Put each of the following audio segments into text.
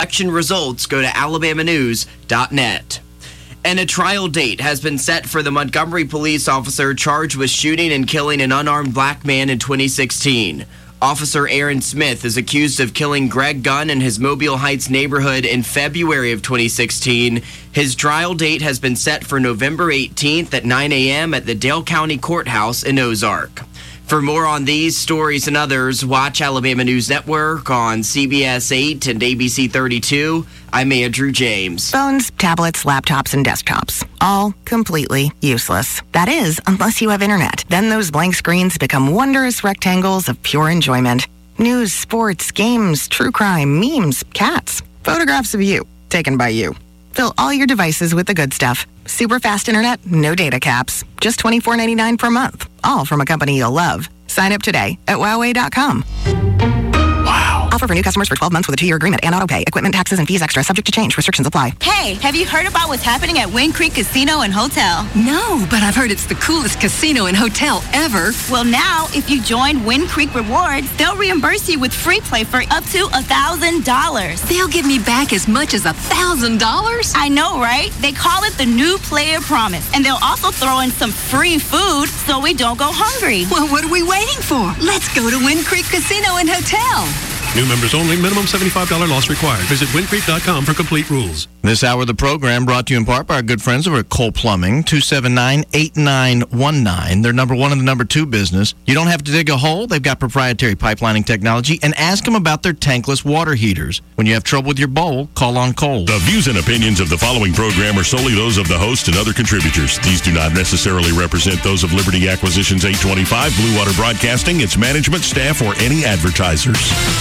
Election results, go to alabamanews.net. And a trial date has been set for the Montgomery police officer charged with shooting and killing an unarmed black man in 2016. Officer Aaron Smith is accused of killing Greg Gunn in his Mobile Heights neighborhood in February of 2016. His trial date has been set for November 18th at 9 a.m. at the Dale County Courthouse in Ozark. For more on these stories and others, watch Alabama News Network on CBS 8 and ABC 32. I'm Andrew James. Phones, tablets, laptops, and desktops. All completely useless. That is, unless you have internet. Then those blank screens become wondrous rectangles of pure enjoyment. News, sports, games, true crime, memes, cats, photographs of you, taken by you. Fill all your devices with the good stuff. Super fast internet, no data caps. Just $24.99 per month. All from a company you'll love. Sign up today at Huawei.com. Wow. Offer for new customers for 12 months with a 2-year agreement and auto pay. Equipment, taxes, and fees extra. Subject to change. Restrictions apply. Hey, have you heard about what's happening at Wind Creek Casino and Hotel? No, but I've heard it's the coolest casino and hotel ever. Well, now, if you join Wind Creek Rewards, they'll reimburse you with free play for up to $1,000. They'll give me back as much as $1,000? I know, right? They call it the New Player Promise, and they'll also throw in some free food so we don't go hungry. Well, what are we waiting for? Let's go to Wind Creek Casino and Hotel. New members only. Minimum $75 loss required. Visit windcreek.com for complete rules. This hour of the program brought to you in part by our good friends over at Cole Plumbing, 279-8919. They're number one in the number two business. You don't have to dig a hole. They've got proprietary pipelining technology. And ask them about their tankless water heaters. When you have trouble with your bowl, call on Cole. The views and opinions of the following program are solely those of the host and other contributors. These do not necessarily represent those of Liberty Acquisitions 825, Blue Water Broadcasting, its management, staff, or any advertisers.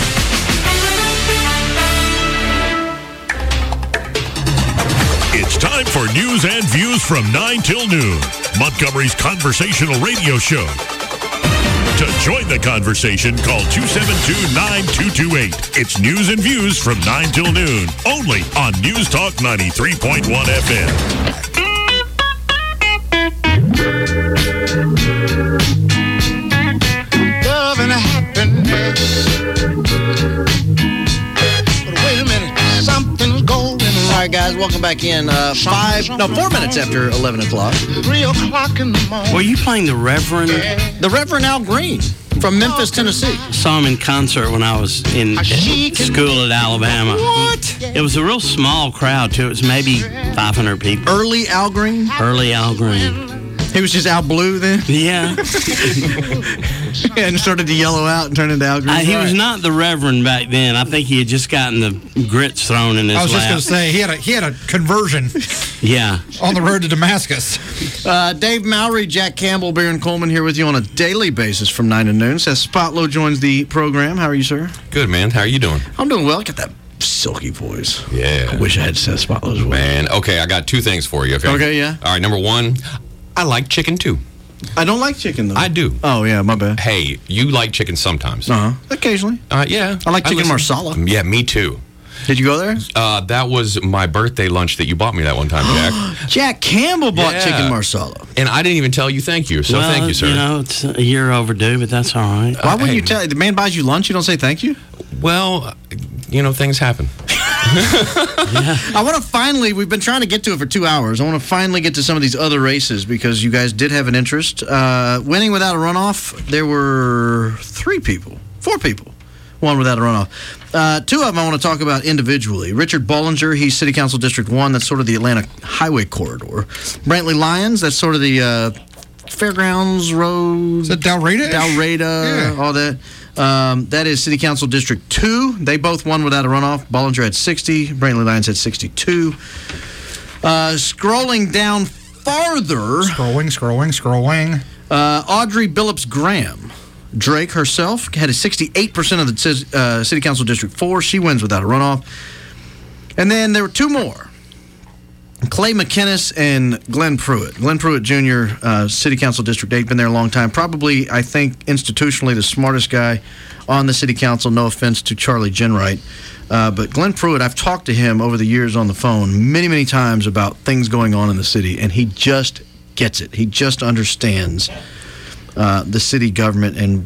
It's time for news and views from 9 till noon, Montgomery's conversational radio show. To join the conversation, call 272-9228. It's news and views from 9 till noon, only on News Talk 93.1 FM. Love and happiness. But wait a minute, something's going on. All right, guys, welcome back in. 4 minutes after 11 o'clock. 3 o'clock in the morning. Were you playing the Reverend? The Reverend Al Green from Memphis, Tennessee. Saw him in concert when I was in school at Alabama. What? It was a real small crowd, too. It was maybe 500 people. Early Al Green? Early Al Green. He was just Al Blue then? Yeah. And started to yellow out and turn into Al Green. He was not the Reverend back then. I think he had just gotten the grits thrown in his lap. I was just going to say, he had a conversion. Yeah. On the road to Damascus. Dave Mowry, Jack Campbell, Baron Coleman here with you on a daily basis from 9 to noon. Seth Spotlow joins the program. How are you, sir? Good, man. How are you doing? I'm doing well. Got that silky voice. Yeah. I wish I had Seth Spotlow's voice. Man, okay, I got two things for you. Okay, yeah. All right, number one, I like chicken too. I don't like chicken, though. I do. Oh, yeah, my bad. Hey, you like chicken sometimes. Uh-huh. Occasionally. Yeah. I like chicken marsala. Yeah, me too. Did you go there? That was my birthday lunch that you bought me that one time, Jack. Jack Campbell bought chicken marsala. And I didn't even tell you thank you, so thank you, sir. You know, it's a year overdue, but that's all right. Why wouldn't you tell? The man buys you lunch, you don't say thank you? Well, you know, things happen. I want to finally, we've been trying to get to it for 2 hours. I want to finally get to some of these other races because you guys did have an interest. Winning without a runoff, there were 4 people won without a runoff. 2 of them I want to talk about individually. Richard Bollinger, he's City Council District 1. That's sort of the Atlanta Highway Corridor. Brantley Lyons, that's sort of the Fairgrounds Road. Is that Dalreda? Dalreda, all that. That is City Council District 2. They both won without a runoff. Bollinger had 60. Brantley Lyons had 62. Scrolling down farther. Scrolling. Audrey Billups Graham. Drake herself had a 68% of the City Council District 4. She wins without a runoff. And then there were 2 more. Clay McInnes and Glenn Pruitt. Glenn Pruitt Jr., City Council District 8, been there a long time. Probably, I think, institutionally the smartest guy on the City Council. No offense to Charlie Jenright. But Glenn Pruitt, I've talked to him over the years on the phone many, many times about things going on in the city, and he just gets it. He just understands the city government and what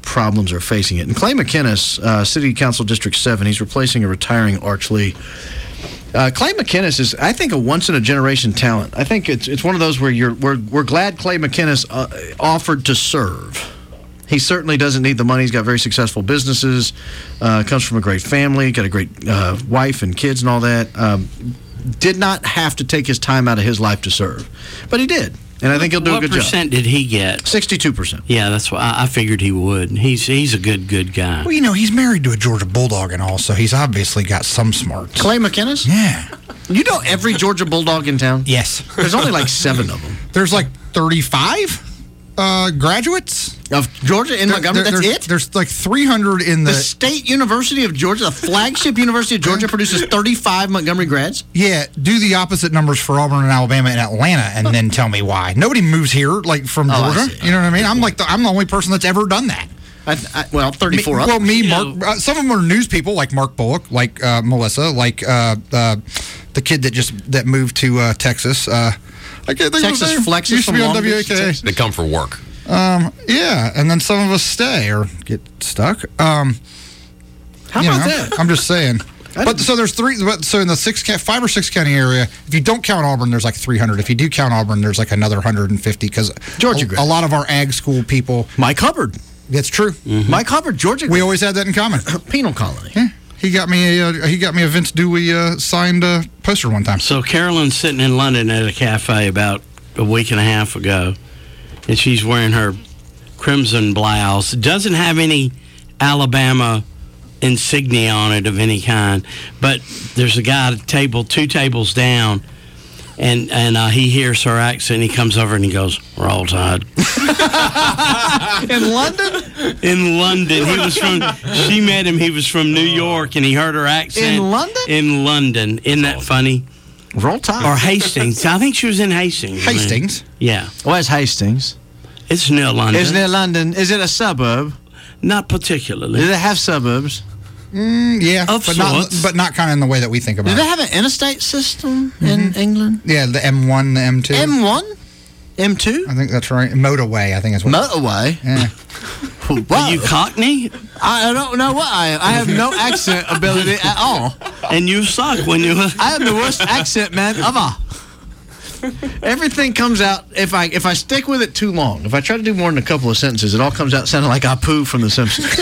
problems are facing it. And Clay McInnes, City Council District 7, he's replacing a retiring Arch Lee. Clay McInnes is, I think, a once-in-a-generation talent. I think it's one of those where we're glad Clay McInnes offered to serve. He certainly doesn't need the money. He's got very successful businesses, comes from a great family, got a great wife and kids and all that. Did not have to take his time out of his life to serve. But he did. And I think he'll do a good job. What percent did he get? 62%. Yeah, that's what I figured he would. He's a good guy. Well, he's married to a Georgia Bulldog and all, so he's obviously got some smarts. Clay McInnes? Yeah. You know every Georgia Bulldog in town? Yes. There's only like 7 of them. There's like 35 graduates of Georgia in Montgomery. That's it? There's like 300 in the State University of Georgia, the flagship University of Georgia, produces 35 Montgomery grads? Yeah, do the opposite numbers for Auburn and Alabama and Atlanta, and then tell me why. Nobody moves here from Georgia. You know what I mean? I'm the only person that's ever done that. 34 others. Well, me, Mark. Some of them are news people, like Mark Bullock, like Melissa, like the kid that moved to Texas. I can't think Texas of his name. Flexes Used to be from on Long Beach, WAKA. They come for work. Yeah, and then some of us stay or get stuck. How about that? I'm just saying. But so there's 3. So in the 5 or 6 county area, if you don't count Auburn, there's like 300. If you do count Auburn, there's like another 150 because Georgia a lot of our ag school people. Mike Hubbard. That's true. Mm-hmm. Mike Hubbard, Georgia. We always had that in common. Penal colony. Yeah. He got me a Vince Dewey signed poster one time. So Carolyn's sitting in London at a cafe about a week and a half ago, and she's wearing her crimson blouse. Doesn't have any Alabama insignia on it of any kind, but there's a guy at a table 2 tables down, and he hears her accent. He comes over and he goes, "Roll Tide." In London? In London. She met him. He was from New York, and he heard her accent. In London? In London. Isn't that funny? Roll Tide. Or Hastings. I think she was in Hastings. Hastings? Yeah. Where's Hastings? It's near London. It's near London. Is it a suburb? Not particularly. Does it have suburbs? Yeah, but not kind of in the way that we think about it. Do they have an interstate system in England? Yeah, the M1, the M2. M1? M2? I think that's right. Motorway, I think is what. Motorway? Yeah. Are you Cockney? I don't know what I have no accent ability at all. And you suck when you... I have the worst accent, man, ever. Everything comes out, if I stick with it too long, if I try to do more than a couple of sentences, it all comes out sounding like Apu from The Simpsons.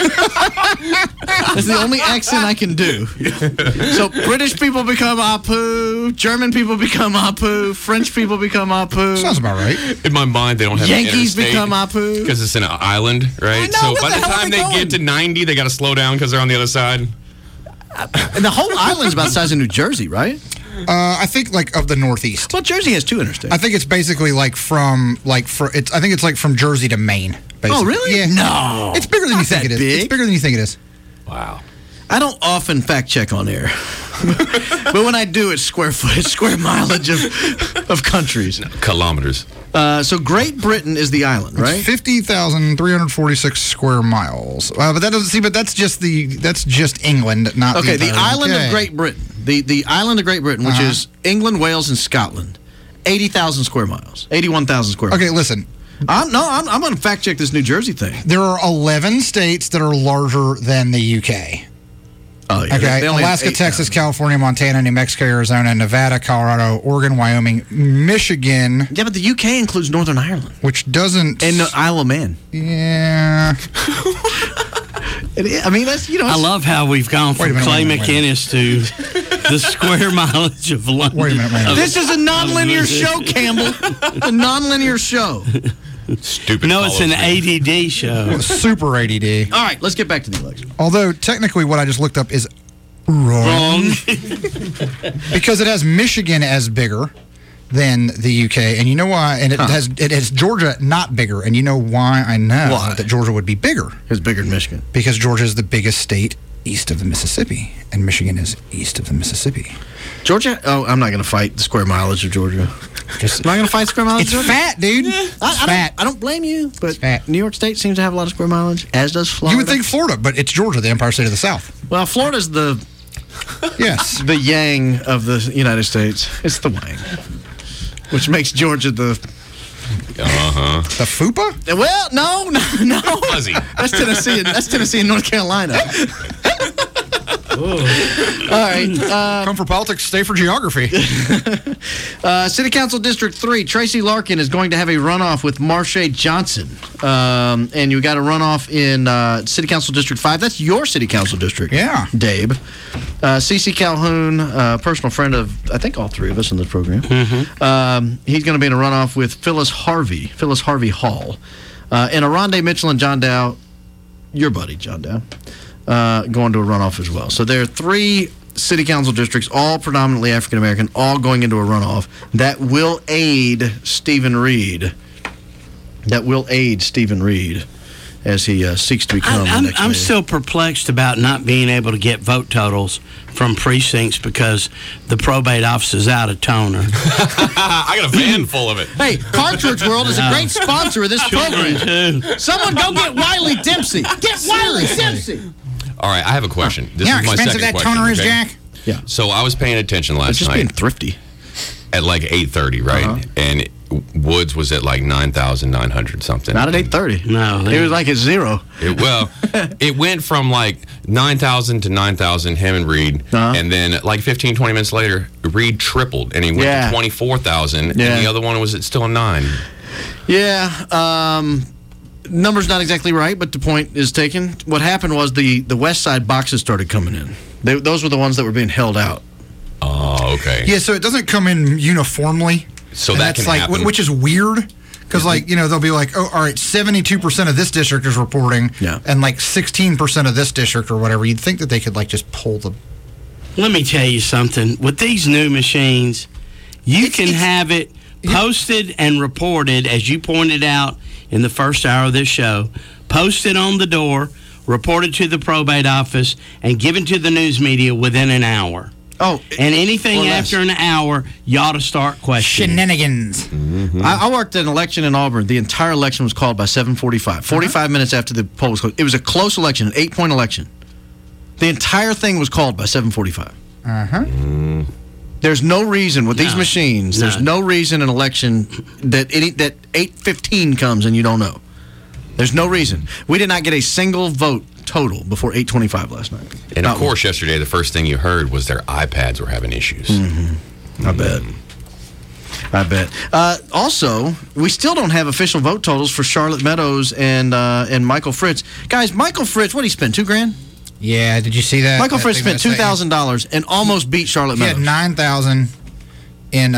That's the only accent I can do. So British people become Apu, German people become Apu, French people become Apu. Sounds about right. In my mind, they don't have Yankees an interstate become Apu. because it's an island, right? I know, So what by the the hell are time they they going? get to 90, they got to slow down because they're on the other side. And the whole island's about the size of New Jersey, right? I think like of the Northeast. Well, Jersey has 2 interstates. I think it's basically I think it's like from Jersey to Maine. Basically. Oh, really? Yeah. No. It's bigger than you think it is. Big. It's bigger than you think it is. Wow. I don't often fact check on air, but when I do, it's square mileage of countries. No, kilometers. So Great Britain is the island, right? It's 50,346 square miles. But that doesn't see. But that's just England, not Okay, the the entire island UK. of Great Britain, the island of Great Britain, which is England, Wales, and Scotland, 80,000 square miles, 81,000 square miles. Okay, listen. I'm going to fact check this New Jersey thing. There are 11 states that are larger than the UK. Oh, yeah. Okay, They only have Alaska, 8,000. Texas, California, Montana, New Mexico, Arizona, Nevada, Colorado, Oregon, Wyoming, Michigan. Yeah, but the UK includes Northern Ireland. Which doesn't. And the Isle of Man. Yeah. I mean, that's, I love how we've gone from Clay McInnes to the square mileage of London. Wait a minute. This is a nonlinear show, Campbell. A nonlinear show. Stupid. No, it's an ADD show. Super ADD. All right, let's get back to the election. Although, technically, what I just looked up is wrong. Because it has Michigan as bigger than the UK. And you know why? And it has Georgia not bigger. And you know why I know that Georgia would be bigger? It's bigger than Michigan. Because Georgia is the biggest state east of the Mississippi. And Michigan is east of the Mississippi. Georgia? Oh, I'm not going to fight the square mileage of Georgia. I'm not going to fight square mileage It's of Georgia. fat, dude. It's fat. I don't blame you, but New York State seems to have a lot of square mileage, as does Florida. You would think Florida, but it's Georgia, the Empire State of the South. Well, Florida's the the yang of the United States. It's the wang, which makes Georgia the Uh-huh. The FUPA? Well, no. Fuzzy. That's Tennessee and North Carolina. All right. Come for politics, stay for geography. City Council District 3, Tracy Larkin is going to have a runoff with Marsha Johnson. And you got a runoff in City Council District 5. That's your City Council District. Yeah. Dabe. CeCe Calhoun, personal friend of, I think, all three of us in this program. Mm-hmm. He's going to be in a runoff with Phyllis Harvey Hall. And Aronde Mitchell and John Dow, your buddy, John Dow. Going to a runoff as well. So there are 3 city council districts, all predominantly African American, all going into a runoff. That will aid Stephen Reed. As he seeks to become the next I'm mayor. still perplexed about not being able to get vote totals from precincts because the probate office is out of toner. I got a van full of it. Hey, Cartridge World is a great sponsor of this program. Too. Someone go get Wiley Dempsey. Get Wiley Dempsey. All right, I have a question. This You know is how my expensive second that question. toner is, okay? Jack? Yeah. So I was paying attention last Just night being thrifty. at like 8:30, right? And Woods was at like 9,900 something. Not at 8:30. No. It was like at 0. It went from like 9,000 to 9,000, him and Reed. And then like 15, 20 minutes later, Reed tripled and he went to 24,000. Yeah. And the other one was at still a 9. Yeah. Number's not exactly right, but the point is taken. What happened was the West Side boxes started coming in. Those were the ones that were being held out. Oh, okay. Yeah, so it doesn't come in uniformly. So and that that's can like, happen. which is weird. Because, like, you know, they'll be like, oh, all right, 72% of this district is reporting, and like 16% of this district or whatever. You'd think that they could, like, just pull the... Let me tell you something. With these new machines, you can have it posted and reported, as you pointed out in the first hour of this show, posted on the door, reported to the probate office, and given to the news media within an hour. Oh, and anything after an hour, you ought to start questioning. Shenanigans. Mm-hmm. I worked an election in Auburn. The entire election was called by 7:45. 45 minutes after the poll was closed. It was a close election, an 8-point election. The entire thing was called by 7:45. There's no reason with these machines. There's no reason an election that 8:15 comes and you don't know. There's no reason. We did not get a single vote total before 8:25 last night. And of course, yesterday, the first thing you heard was their iPads were having issues. I bet. Also, we still don't have official vote totals for Charlotte Meadows and Michael Fritz. Guys, Michael Fritz, what did he spend? $2,000? Yeah, did you see that? Michael Fritz spent $2,000 and almost beat Charlotte Meadows. He had $9,000 in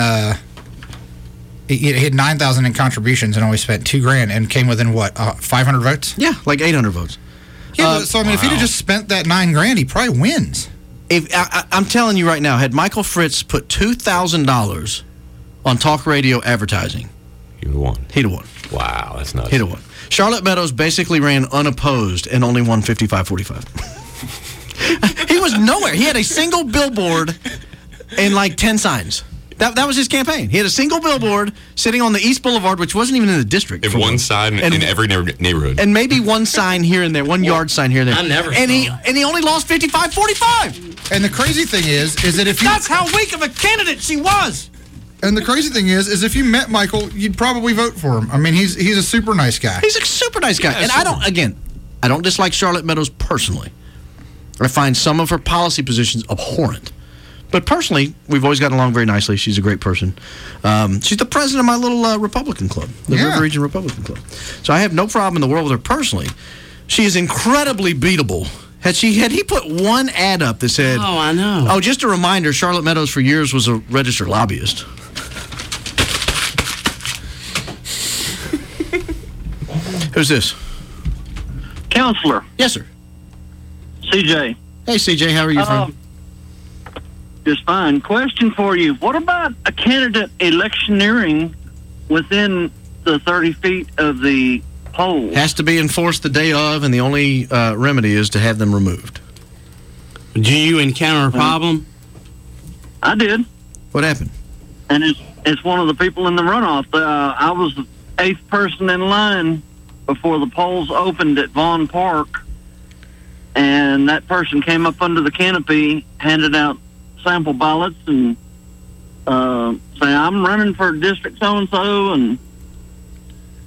he had $9,000 in contributions and only spent $2,000 and came within what 500 votes? Yeah, like 800 votes. Yeah, so I mean, if he'd have just spent that $9,000, he probably wins. If I'm telling you right now, had Michael Fritz put $2,000 on talk radio advertising, he'd have won. Wow, that's nuts. He'd have won. Charlotte Meadows basically ran unopposed and only won 55-45. He was nowhere. He had a single billboard and like 10 signs. That was his campaign. He had a single billboard sitting on the East Boulevard, which wasn't even in the district. If one sign in every neighborhood. And maybe one sign here and there, one yard sign here and there. I never and saw he only lost 55-45. And the crazy thing is that if you... That's how weak of a candidate she was. And the crazy thing is if you met Michael, you'd probably vote for him. I mean, he's a super nice guy. He's a super nice guy. And I don't dislike Charlotte Meadows personally. I find some of her policy positions abhorrent. But personally, we've always gotten along very nicely. She's a great person. She's the president of my little Republican club, the River Region Republican Club. So I have no problem in the world with her personally. She is incredibly beatable. Had he put one ad up that said... Oh, I know. Oh, just a reminder, Charlotte Meadows for years was a registered lobbyist. Who's this? Counselor. Yes, sir. CJ. Hey, CJ, how are you, friend? Just fine. Question for you. What about a candidate electioneering within the 30 feet of the poll? Has to be enforced the day of, and the only remedy is to have them removed. Do you encounter a problem? I did. What happened? And it's one of the people in the runoff. I was the 8th person in line before the polls opened at Vaughn Park, and that person came up under the canopy, handed out sample ballots, and say, I'm running for district so-and-so, and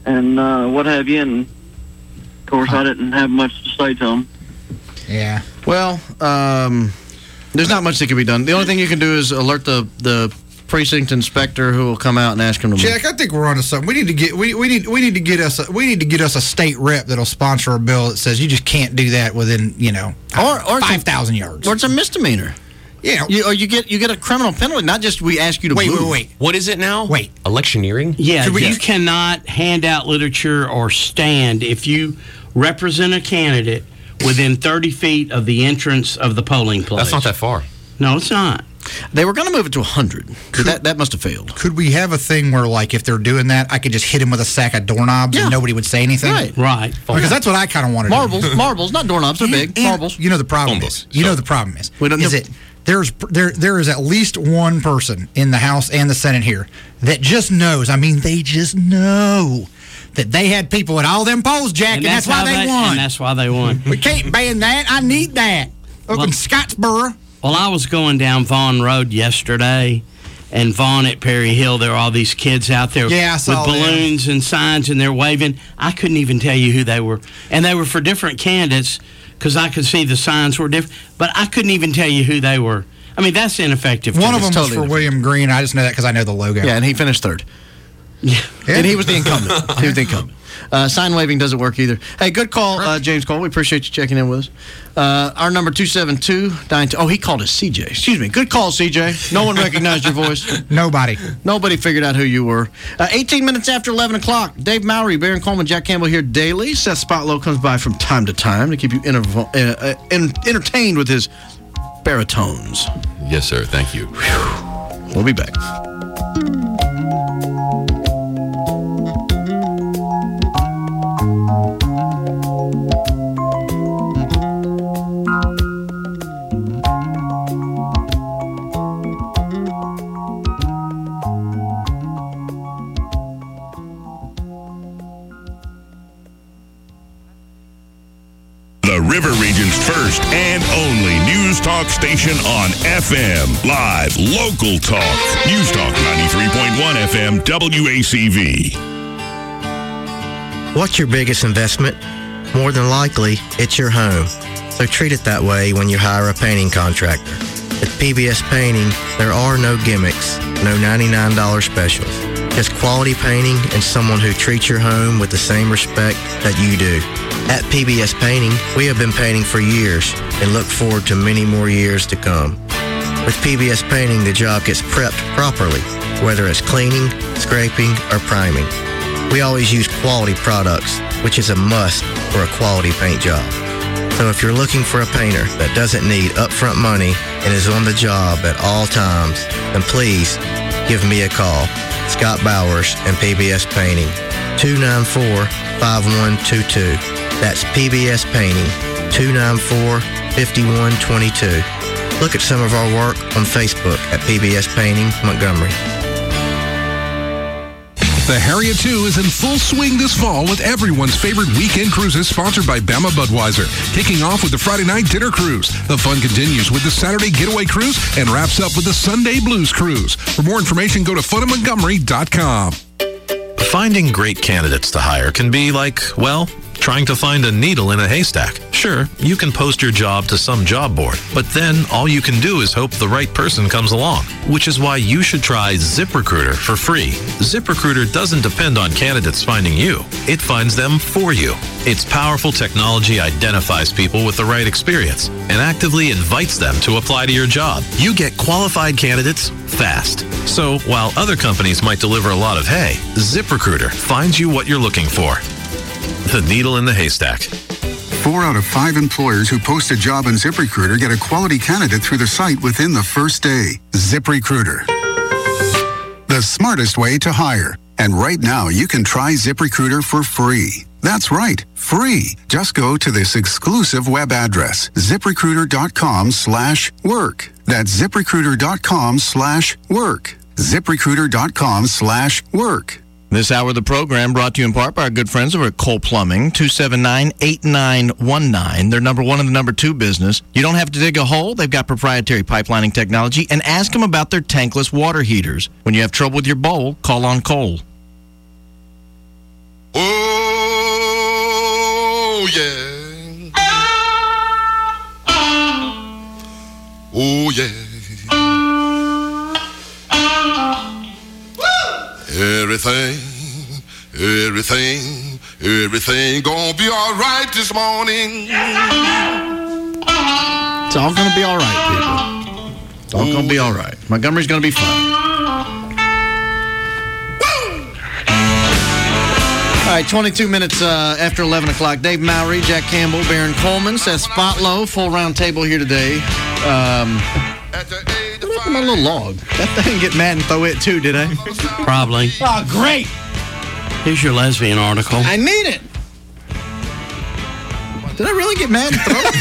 and what have you. And of course, I didn't have much to say to them. Yeah. Well, there's not much that can be done. The only thing you can do is alert the precinct inspector, who will come out and ask him to move. Jack, I think we're onto something. We need to get us a state rep that'll sponsor a bill that says you just can't do that within or 5,000 yards. Or it's a misdemeanor. Yeah. You get a criminal penalty. Not just we ask you to move. Wait. What is it now? Wait. Electioneering? Yeah, you cannot hand out literature or stand if you represent a candidate within 30 feet of the entrance of the polling place. That's not that far. No, it's not. They were going to move it to 100. That must have failed. Could we have a thing where, like, if they're doing that, I could just hit him with a sack of doorknobs and nobody would say anything? Right. Because that's what I kind of want to do. Marbles, not doorknobs. They're big. Marbles. You know the problem is. There is at least one person in the House and the Senate here that just knows. I mean, they just know that they had people at all them polls, Jack, and that's why they won. And that's why they won. We can't ban that. I need that. Up in Scottsboro. Well, I was going down Vaughn Road yesterday, and Vaughn at Perry Hill, there were all these kids out there with balloons and signs, and they're waving. I couldn't even tell you who they were. And they were for different candidates, because I could see the signs were different, but I couldn't even tell you who they were. I mean, that's ineffective. One of them was for William Green. I just know that because I know the logo. Yeah, and he finished third. Yeah. And he was the incumbent. Sign waving doesn't work either. Hey, good call, James Cole. We appreciate you checking in with us. Our number 272-92. Oh, he called us CJ. Excuse me. Good call, CJ. No one recognized your voice. Nobody figured out who you were. 18 minutes after 11 o'clock. Dave Mowry, Baron Coleman, Jack Campbell here daily. Seth Spotlow comes by from time to time to keep you entertained with his baritones. Yes, sir. Thank you. We'll be back. The River Region's first and only news talk station on FM. Live, local talk. News Talk 93.1 FM, WACV. What's your biggest investment? More than likely, it's your home. So treat it that way when you hire a painting contractor. At PBS Painting, there are no gimmicks, no $99 specials. Just quality painting and someone who treats your home with the same respect that you do. At PBS Painting, we have been painting for years and look forward to many more years to come. With PBS Painting, the job gets prepped properly, whether it's cleaning, scraping, or priming. We always use quality products, which is a must for a quality paint job. So if you're looking for a painter that doesn't need upfront money and is on the job at all times, then please give me a call. Scott Bowers and PBS Painting, 294-5122. That's PBS Painting, 294-5122. Look at some of our work on Facebook at PBS Painting Montgomery. The Harriet 2 is in full swing this fall with everyone's favorite weekend cruises sponsored by Bama Budweiser. Kicking off with the Friday night dinner cruise. The fun continues with the Saturday getaway cruise and wraps up with the Sunday blues cruise. For more information, go to funofmontgomery.com. Finding great candidates to hire can be like, well, trying to find a needle in a haystack. Sure, you can post your job to some job board, but then all you can do is hope the right person comes along, which is why you should try ZipRecruiter for free. ZipRecruiter doesn't depend on candidates finding you. It finds them for you. Its powerful technology identifies people with the right experience and actively invites them to apply to your job. You get qualified candidates fast. So while other companies might deliver a lot of hay, ZipRecruiter finds you what you're looking for. The needle in the haystack. 4 out of 5 employers who post a job on ZipRecruiter get a quality candidate through the site within the first day. ZipRecruiter. The smartest way to hire. And right now, you can try ZipRecruiter for free. That's right, free. Just go to this exclusive web address, ZipRecruiter.com/work. That's ZipRecruiter.com/work. ZipRecruiter.com/work. This hour of the program brought to you in part by our good friends over at Cole Plumbing, 279-8919. They're number 1 in the number 2 business. You don't have to dig a hole. They've got proprietary pipelining technology. And ask them about their tankless water heaters. When you have trouble with your bowl, call on Cole. Ooh, Oh, yeah. Oh, yeah. Everything gonna be all right this morning. It's all gonna be all right, people. It's all gonna be all right. Montgomery's gonna be fine. All right, 22 minutes after 11 o'clock. Dave Mowry, Jack Campbell, Baron Coleman, Seth Spotlow, full round table here today. Look at my little log. That thing get mad and throw it too, did I? Probably. Oh, great. Here's your lesbian article. I need it. Did I really get mad and throw it?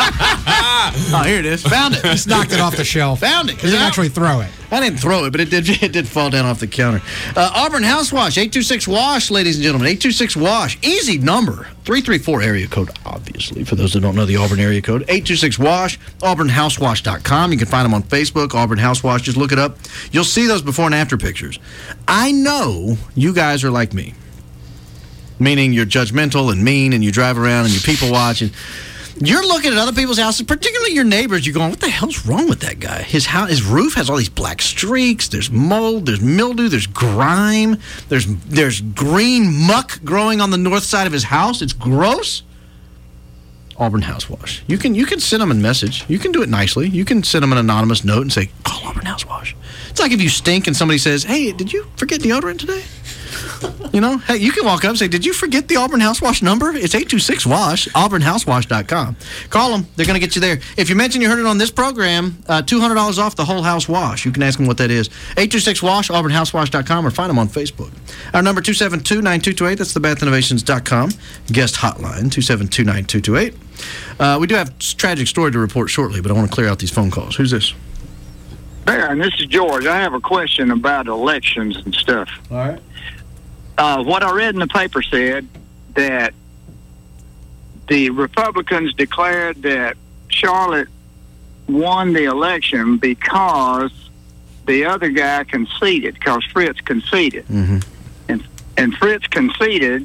Oh, here it is. Found it. Just knocked it off the shelf. Found it. He didn't actually throw it. I didn't throw it, but it did fall down off the counter. Auburn House Wash, 826-WASH, ladies and gentlemen. 826-WASH. Easy number. 334 area code, obviously, for those that don't know the Auburn area code. 826-WASH, auburnhousewash.com. You can find them on Facebook, Auburn House Wash. Just look it up. You'll see those before and after pictures. I know you guys are like me, meaning you're judgmental and mean, and you drive around and you people watch, and you're looking at other people's houses, particularly your neighbors. You're going, what the hell's wrong with that guy? His house, his roof has all these black streaks. There's mold. There's mildew. There's grime. There's green muck growing on the north side of his house. It's gross. Auburn House Wash. You can send them a message. You can do it nicely. You can send them an anonymous note and say, call Auburn House Wash. It's like if you stink and somebody says, hey, did you forget deodorant today? You know, hey, you can walk up and say, did you forget the Auburn House Wash number? It's 826-WASH, auburnhousewash.com. Call them. They're going to get you there. If you mention you heard it on this program, $200 off the whole house wash. You can ask them what that is. 826-WASH, auburnhousewash.com, or find them on Facebook. Our number, 272-9228. That's the bathinnovations.com guest hotline, 272-9228. We do have a tragic story to report shortly, but I want to clear out these phone calls. Who's this? Baron, this is George. I have a question about elections and stuff. All right. What I read in the paper said that the Republicans declared that Charlotte won the election because the other guy conceded, because Fritz conceded. Mm-hmm. And Fritz conceded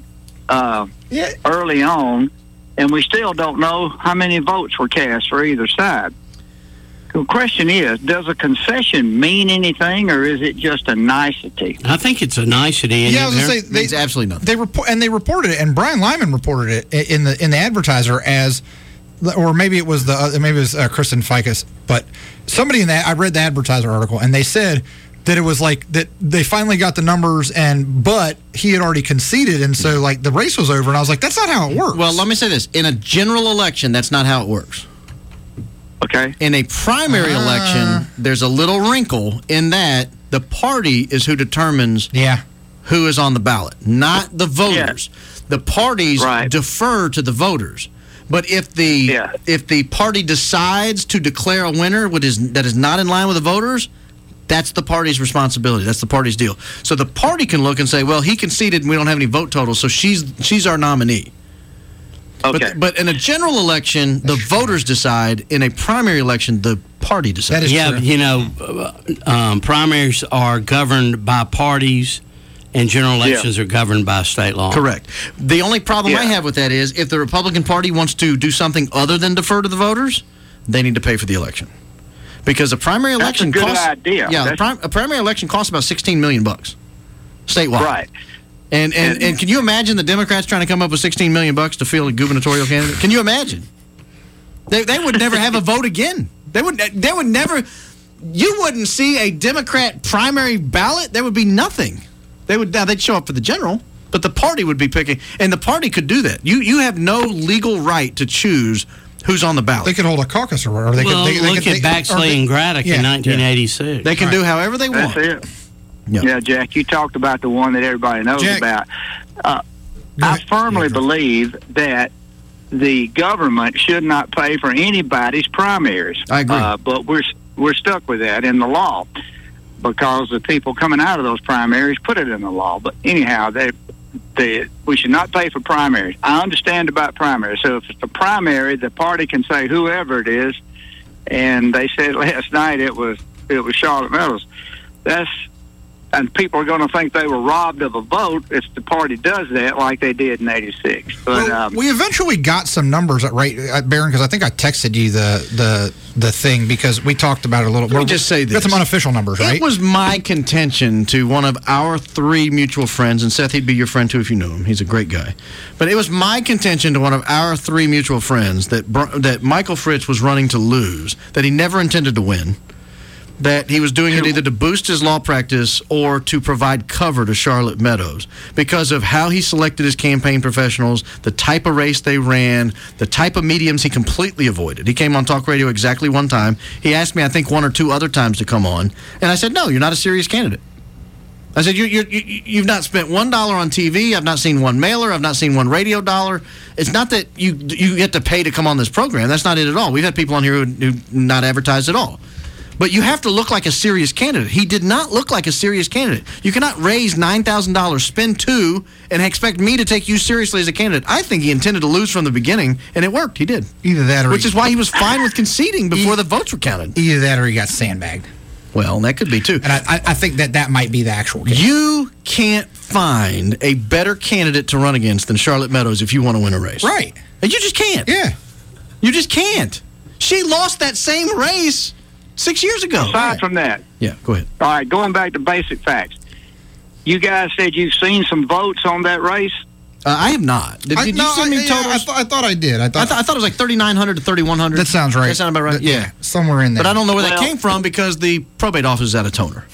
early on, and we still don't know how many votes were cast for either side. The question is, does a concession mean anything, or is it just a nicety? I think it's a nicety. Yeah, I was going to say, means absolutely nothing. They reported it, and Brian Lyman reported it in the Advertiser as, or maybe it was Kristen Ficus, but somebody in that, I read the Advertiser article, and they said that it was like that they finally got the numbers, but he had already conceded, and so like the race was over, and I was like, that's not how it works. Well, let me say this: in a general election, that's not how it works. Okay. In a primary election, there's a little wrinkle in that the party is who determines who is on the ballot, not the voters. Yeah. The parties defer to the voters. But if the party decides to declare a winner that is not in line with the voters, that's the party's responsibility. That's the party's deal. So the party can look and say, well, he conceded and we don't have any vote totals, so she's our nominee. Okay. But in a general election, the voters decide. In a primary election, the party decides. True. You know, primaries are governed by parties, and general elections are governed by state law. Correct. The only problem I have with that is if the Republican Party wants to do something other than defer to the voters, they need to pay for the election. Because a primary election That's a good idea. Yeah, a primary election costs about $16 million statewide. Right. And can you imagine the Democrats trying to come up with $16 million to field a gubernatorial candidate? Can you imagine? They would never have a vote again. They would never. You wouldn't see a Democrat primary ballot. There would be nothing. They'd show up for the general, but the party would be picking, and the party could do that. You have no legal right to choose who's on the ballot. They could hold a caucus or whatever. Look at Baxley and Braddock in 1986. They can do however they want. That's it. Yeah, Jack, you talked about the one that everybody knows about. I firmly believe that the government should not pay for anybody's primaries. I agree. But we're stuck with that in the law because the people coming out of those primaries put it in the law. But anyhow, we should not pay for primaries. I understand about primaries. So if it's a primary, the party can say whoever it is, and they said last night it was Charlotte Meadows. and people are going to think they were robbed of a vote if the party does that like they did in '86. But we eventually got some numbers right, Barron, because I think I texted you the thing because we talked about it a little. Let me just say this. Got some unofficial numbers, right? It was my contention to one of our 3 mutual friends, and Seth, he'd be your friend too if you knew him. He's a great guy. But it was my contention to one of our 3 mutual friends that Michael Fritz was running to lose, that he never intended to win, that he was doing it either to boost his law practice or to provide cover to Charlotte Meadows because of how he selected his campaign professionals, the type of race they ran, the type of mediums he completely avoided. He came on talk radio exactly one time. He asked me, I think, 1 or 2 other times to come on, and I said, no, you're not a serious candidate. I said, you've not spent $1 on TV. I've not seen one mailer. I've not seen one radio dollar. It's not that you get to pay to come on this program. That's not it at all. We've had people on here who not advertised at all. But you have to look like a serious candidate. He did not look like a serious candidate. You cannot raise $9,000, spend $2,000, and expect me to take you seriously as a candidate. I think he intended to lose from the beginning, and it worked. He did. Either that or which is why he was fine with conceding before the votes were counted. Either that or he got sandbagged. Well, that could be too. And I think that might be the actual case. You can't find a better candidate to run against than Charlotte Meadows if you want to win a race. Right. And you just can't. Yeah. You just can't. She lost that same race 6 years ago. Aside from that. Yeah, go ahead. All right, going back to basic facts. You guys said you've seen some votes on that race? I have not. Did you send me totals? I thought I did. I thought it was like 3,900 to 3,100. That sounds right. That sound about right? Yeah. Somewhere in there. But I don't know where that came from because the probate office is out of toner.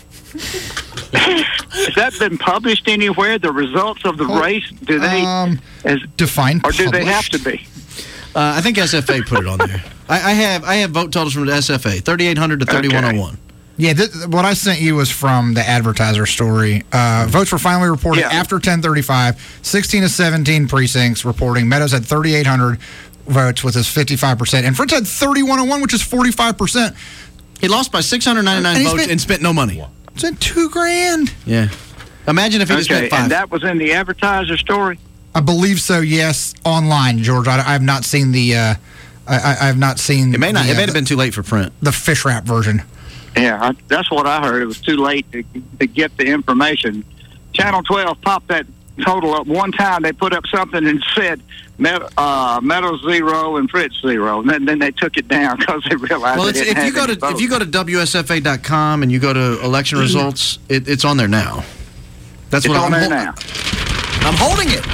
Has that been published anywhere, the results of the race? Do they define or do they have to be? I think SFA put it on there. I have vote totals from the SFA, 3,800 to 3,101. Yeah, what I sent you was from the Advertiser story. Votes were finally reported after 10:35. 16 of 17 precincts reporting. Meadows had 3,800 votes, which is 55%. And Fritz had 3,101, which is 45%. He lost by 699 votes and spent no money. Spent $2,000. Yeah. Imagine if he just spent 5. And that was in the Advertiser story? I believe so, yes, online, George. I have not seen the... I have not seen... It may not. It may have been too late for print. The fish wrap version. Yeah, that's what I heard. It was too late to get the information. Channel 12 popped that total up one time. They put up something and said Meadows 0 and Fritz 0, and then they took it down because they realized. Well, if you go to WSFA.com and you go to election results, it's on there now. That's it's what on there now. I'm holding it.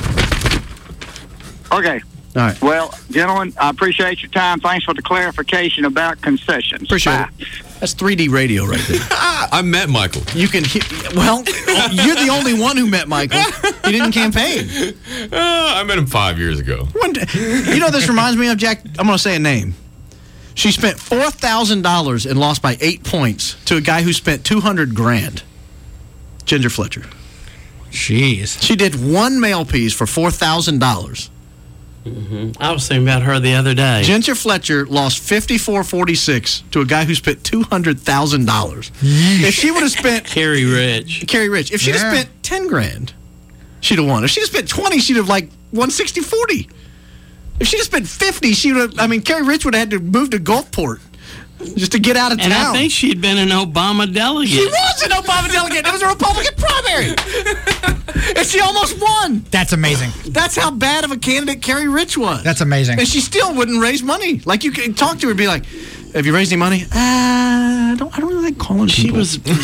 Okay. All right. Well, gentlemen, I appreciate your time. Thanks for the clarification about concessions. Appreciate it. That's 3D radio right there. I met Michael. You can well, you're the only one who met Michael. He didn't campaign. I met him 5 years ago. You know, this reminds me of, Jack. I'm going to say a name. She spent $4,000 and lost by 8 points to a guy who spent $200,000. Ginger Fletcher. Jeez. She did one mail piece for $4,000. I was thinking about her the other day. Ginger Fletcher lost 54-46 to a guy who spent $200,000. If she would have spent Carrie Rich. If she'd have spent $10,000, she'd have won. If she'd have spent 20, she'd have like won 60-40. If she'd have spent 50, she would have. I mean, Carrie Rich would have had to move to Gulfport just to get out of town. And I think she'd been an Obama delegate. She was an Obama delegate. It was a Republican primary. And she almost won. That's amazing. That's how bad of a candidate Carrie Rich was. That's amazing. And she still wouldn't raise money. Like, you could talk to her and be like, have you raised any money? I don't really like calling people.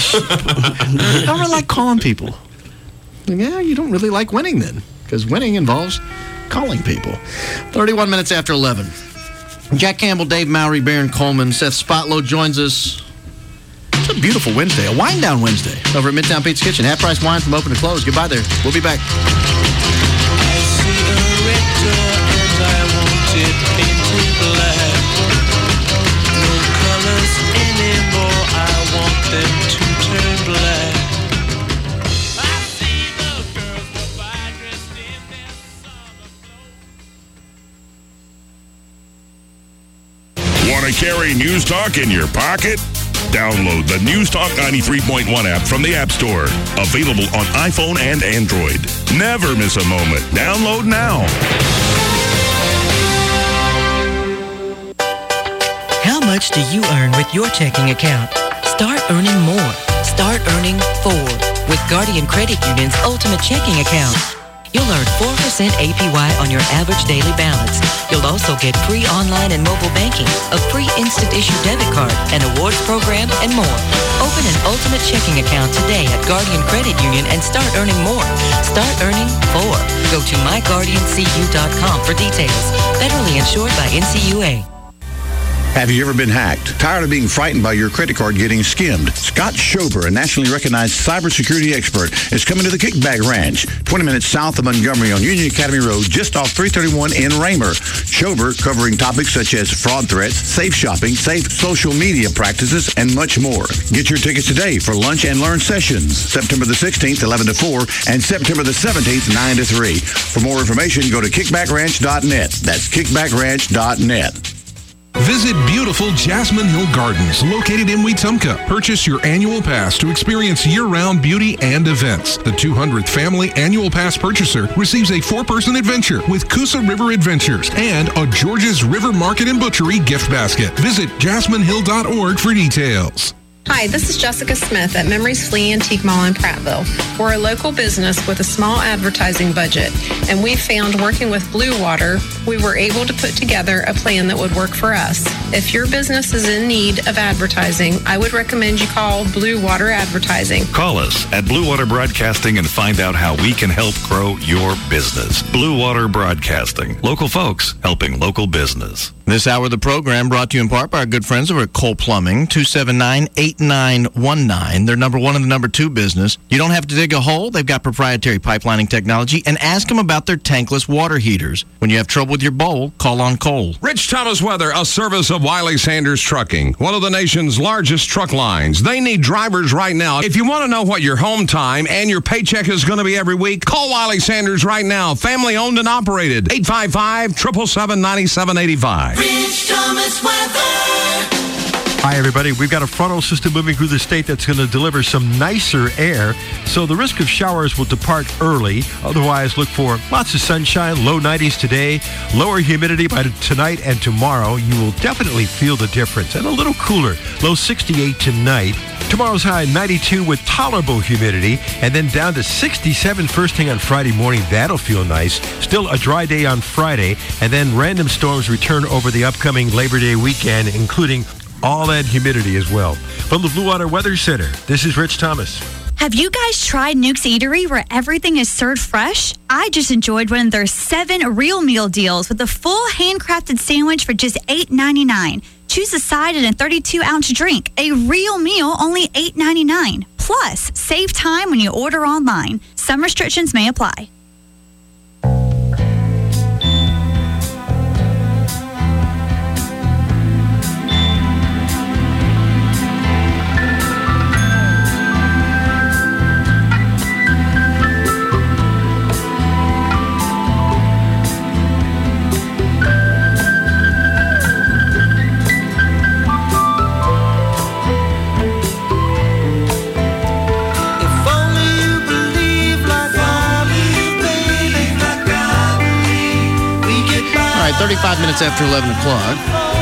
I don't really like calling people. Yeah, you don't really like winning then. Because winning involves calling people. 31 minutes after 11. Jack Campbell, Dave Mowry, Barron Coleman, Seth Spotlow joins us. It's a beautiful Wednesday, a wind down Wednesday over at Midtown Pete's Kitchen. Half price wine from open to close. Goodbye there. We'll be back. I see a red door and I want it painted black. No colors anymore, I want them to turn black. I see the girls go by dressed in their summer clothes. Want to carry News Talk in your pocket? Download the News Talk 93.1 app from the App Store. Available on iPhone and Android. Never miss a moment. Download now. How much do you earn with your checking account? Start earning more. Start earning 4 with Guardian Credit Union's Ultimate Checking Account. You'll earn 4% APY on your average daily balance. You'll also get free online and mobile banking, a free instant issue debit card, an awards program, and more. Open an Ultimate Checking account today at Guardian Credit Union and start earning more. Start earning 4. Go to myguardiancu.com for details. Federally insured by NCUA. Have you ever been hacked? Tired of being frightened by your credit card getting skimmed? Scott Schober, a nationally recognized cybersecurity expert, is coming to the Kickback Ranch, 20 minutes south of Montgomery on Union Academy Road, just off 331 in Raymer. Schober covering topics such as fraud threats, safe shopping, safe social media practices, and much more. Get your tickets today for lunch and learn sessions, September the 16th, 11 to 4, and September the 17th, 9 to 3. For more information, go to kickbackranch.net. That's kickbackranch.net. Visit beautiful Jasmine Hill Gardens, located in Wetumpka. Purchase your annual pass to experience year-round beauty and events. The 200th family annual pass purchaser receives a 4-person adventure with Coosa River Adventures and a George's River Market and Butchery gift basket. Visit jasminehill.org for details. Hi, this is Jessica Smith at Memories Flea Antique Mall in Prattville. We're a local business with a small advertising budget, and we found working with Blue Water, we were able to put together a plan that would work for us. If your business is in need of advertising, I would recommend you call Blue Water Advertising. Call us at Blue Water Broadcasting and find out how we can help grow your business. Blue Water Broadcasting. Local folks helping local business. This hour of the program brought to you in part by our good friends over at Cole Plumbing, 279-8919. They're number one in the number two business. You don't have to dig a hole. They've got proprietary pipelining technology. And ask them about their tankless water heaters. When you have trouble with your bowl, call on Cole. Rich Thomas Weather, a service of Wiley Sanders Trucking, one of the nation's largest truck lines. They need drivers right now. If you want to know what your home time and your paycheck is going to be every week, call Wiley Sanders right now. Family owned and operated. 855-777-9785. Rich Thomas Weather. Hi, everybody. We've got a frontal system moving through the state that's going to deliver some nicer air, so the risk of showers will depart early. Otherwise, look for lots of sunshine, low 90s today, lower humidity by tonight and tomorrow. You will definitely feel the difference, and a little cooler, low 68 tonight. Tomorrow's high 92 with tolerable humidity, and then down to 67 first thing on Friday morning. That'll feel nice. Still a dry day on Friday, and then random storms return over the upcoming Labor Day weekend, including all that humidity as well. From the Blue Water Weather Center, this is Rich Thomas. Have you guys tried Nuke's Eatery where everything is served fresh? I just enjoyed one of their 7 real meal deals with a full handcrafted sandwich for just $8.99. Choose a side and a 32-ounce drink. A real meal, only $8.99. Plus, save time when you order online. Some restrictions may apply. All right, 35 minutes after 11 o'clock.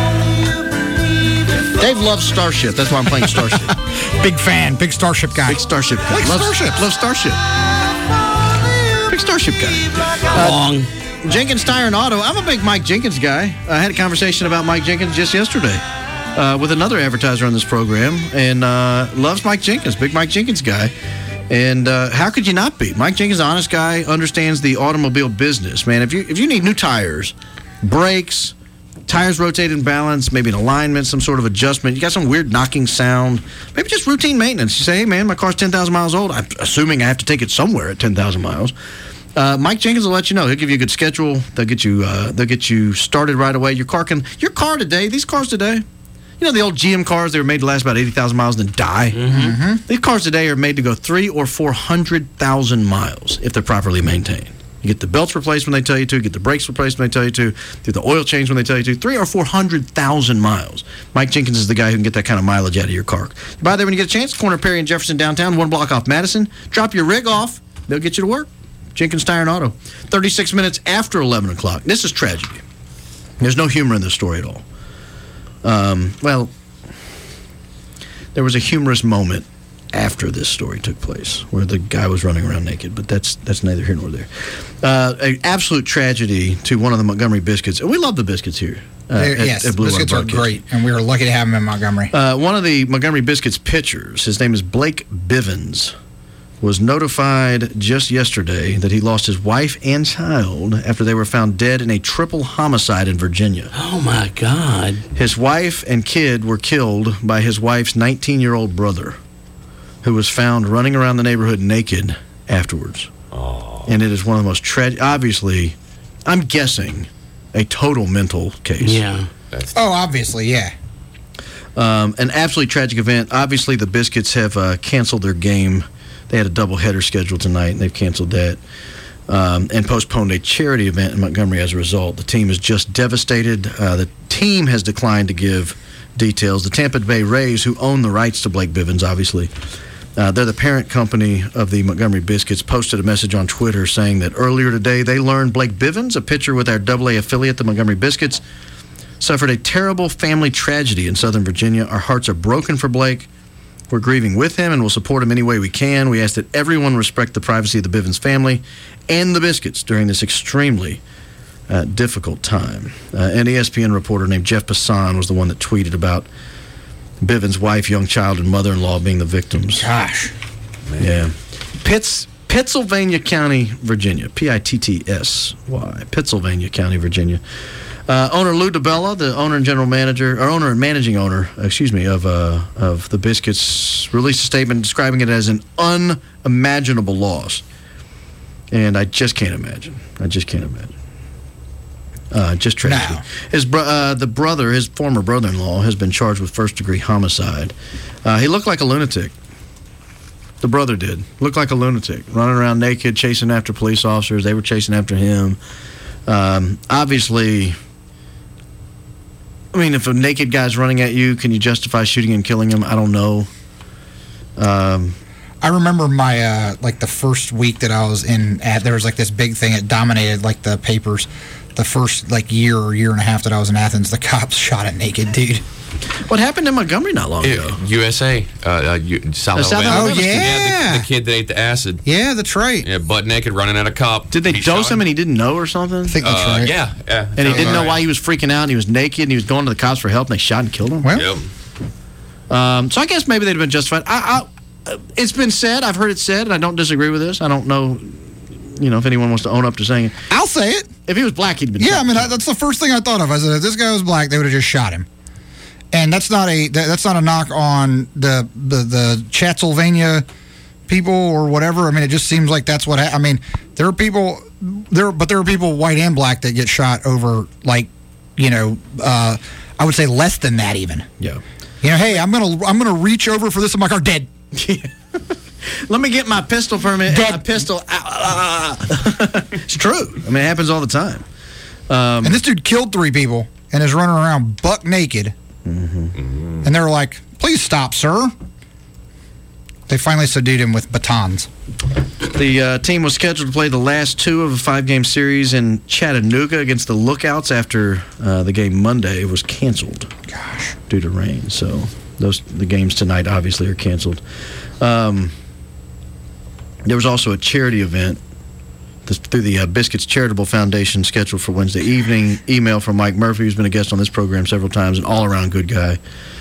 Dave loves Starship. That's why I'm playing Starship. Big fan. Big Starship guy. Big Starship guy. Like Starship. Loves Starship. Big Starship guy. Long. Jenkins Tire and Auto. I'm a big Mike Jenkins guy. I had a conversation about Mike Jenkins just yesterday with another advertiser on this program, and loves Mike Jenkins. Big Mike Jenkins guy. And how could you not be? Mike Jenkins, an honest guy, understands the automobile business, man. If you need new tires, brakes, tires rotated in balance, maybe an alignment, some sort of adjustment, you got some weird knocking sound, maybe just routine maintenance. You say, hey, man, my car's 10,000 miles old. I'm assuming I have to take it somewhere at 10,000 miles. Mike Jenkins will let you know. He'll give you a good schedule. They'll get you started right away. Your car today, these cars today, you know the old GM cars, they were made to last about 80,000 miles and then die? Mm-hmm. These cars today are made to go 300,000 or 400,000 miles if they're properly maintained. You get the belts replaced when they tell you to, get the brakes replaced when they tell you to, do the oil change when they tell you to. 300,000 or 400,000 miles. Mike Jenkins is the guy who can get that kind of mileage out of your car. By there when you get a chance, corner of Perry and Jefferson downtown, 1 block off Madison. Drop your rig off. They'll get you to work. Jenkins Tire and Auto. 36 minutes after 11 o'clock. This is tragedy. There's no humor in this story at all. Well, there was a humorous moment after this story took place, where the guy was running around naked. But that's neither here nor there. An absolute tragedy to one of the Montgomery Biscuits. And we love the Biscuits here. Yes, at Blue Water Biscuits are Broadcasting. great, and we were lucky to have them in Montgomery. One of the Montgomery Biscuits pitchers, his name is Blake Bivens, was notified just yesterday that he lost his wife and child after they were found dead in a triple homicide in Virginia. Oh, my God. His wife and kid were killed by his wife's 19-year-old brother, who was found running around the neighborhood naked afterwards. Oh. And it is one of the most tragic, obviously, I'm guessing, a total mental case. Yeah. Obviously, yeah. An absolutely tragic event. Obviously, the Biscuits have canceled their game. They had a doubleheader scheduled tonight, and they've canceled that and postponed a charity event in Montgomery as a result. The team is just devastated. The team has declined to give details. The Tampa Bay Rays, who own the rights to Blake Bivens, obviously, they're the parent company of the Montgomery Biscuits, posted a message on Twitter saying that earlier today they learned Blake Bivens, a pitcher with our AA affiliate, the Montgomery Biscuits, suffered a terrible family tragedy in Southern Virginia. Our hearts are broken for Blake. We're grieving with him and will support him any way we can. We ask that everyone respect the privacy of the Bivens family and the Biscuits during this extremely difficult time. An ESPN reporter named Jeff Passan was the one that tweeted about Bivens' wife, young child, and mother-in-law being the victims. Gosh. Man. Yeah. Pittsylvania County, Virginia. Pittsy. Pittsylvania County, Virginia. Owner Lou DiBella, the owner and managing owner, of the Biscuits, released a statement describing it as an unimaginable loss. And I just can't imagine. Just tragedy. No. His former brother-in-law, has been charged with first-degree homicide. He looked like a lunatic. The brother did. Looked like a lunatic, running around naked, chasing after police officers. They were chasing after him. Obviously, I mean, if a naked guy's running at you, can you justify shooting and killing him? I don't know. I remember my, the first week that I was there was this big thing that dominated, the papers. The first, year and a half that I was in Athens, the cops shot a naked dude. What happened in Montgomery not long ago? USA, South Alabama. Oh, yeah. The kid that ate the acid. Yeah, that's right. Yeah, butt naked, running at a cop. Did they dose him and he didn't know or something? I think that's right. Yeah. And he didn't know why he was freaking out, and he was naked, and he was going to the cops for help, and they shot and killed him? Well, yep. So I guess maybe they'd have been justified. It's been said, I've heard it said, and I don't disagree with this. I don't know, if anyone wants to own up to saying it. I'll say it. If he was black, he'd been shot. That's the first thing I thought of. I said, if this guy was black, they would have just shot him. And that's not a knock on the Chatsylvania people or whatever. I mean, it just seems like that's what there are people white and black that get shot over I would say less than that even. Yeah. Hey, I'm gonna reach over for this in my car, dead. Let me get my pistol permit. Dead. My pistol. It's true. I mean, it happens all the time. And this dude killed 3 people and is running around buck naked. Mm-hmm. And they were like, "Please stop, sir." They finally subdued him with batons. The team was scheduled to play the last 2 of a 5-game series in Chattanooga against the Lookouts after the game Monday was canceled. Gosh. Due to rain. So the games tonight obviously are canceled. There was also a charity event through the Biscuits Charitable Foundation scheduled for Wednesday evening. Email from Mike Murphy, who's been a guest on this program several times, an all-around good guy,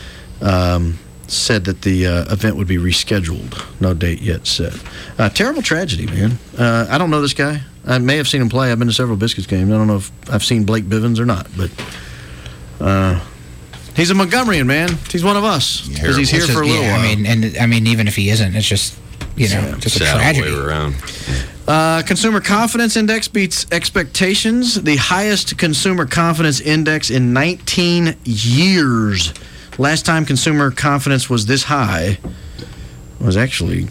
said that the event would be rescheduled. No date yet set. Terrible tragedy, man. I don't know this guy. I may have seen him play. I've been to several Biscuits games. I don't know if I've seen Blake Bivens or not, but he's a Montgomeryan, man. He's one of us because he's here for a little while. I mean, even if he isn't, it's just just a tragedy. Way around. Consumer Confidence Index beats expectations. The highest Consumer Confidence Index in 19 years. Last time consumer confidence was this high was actually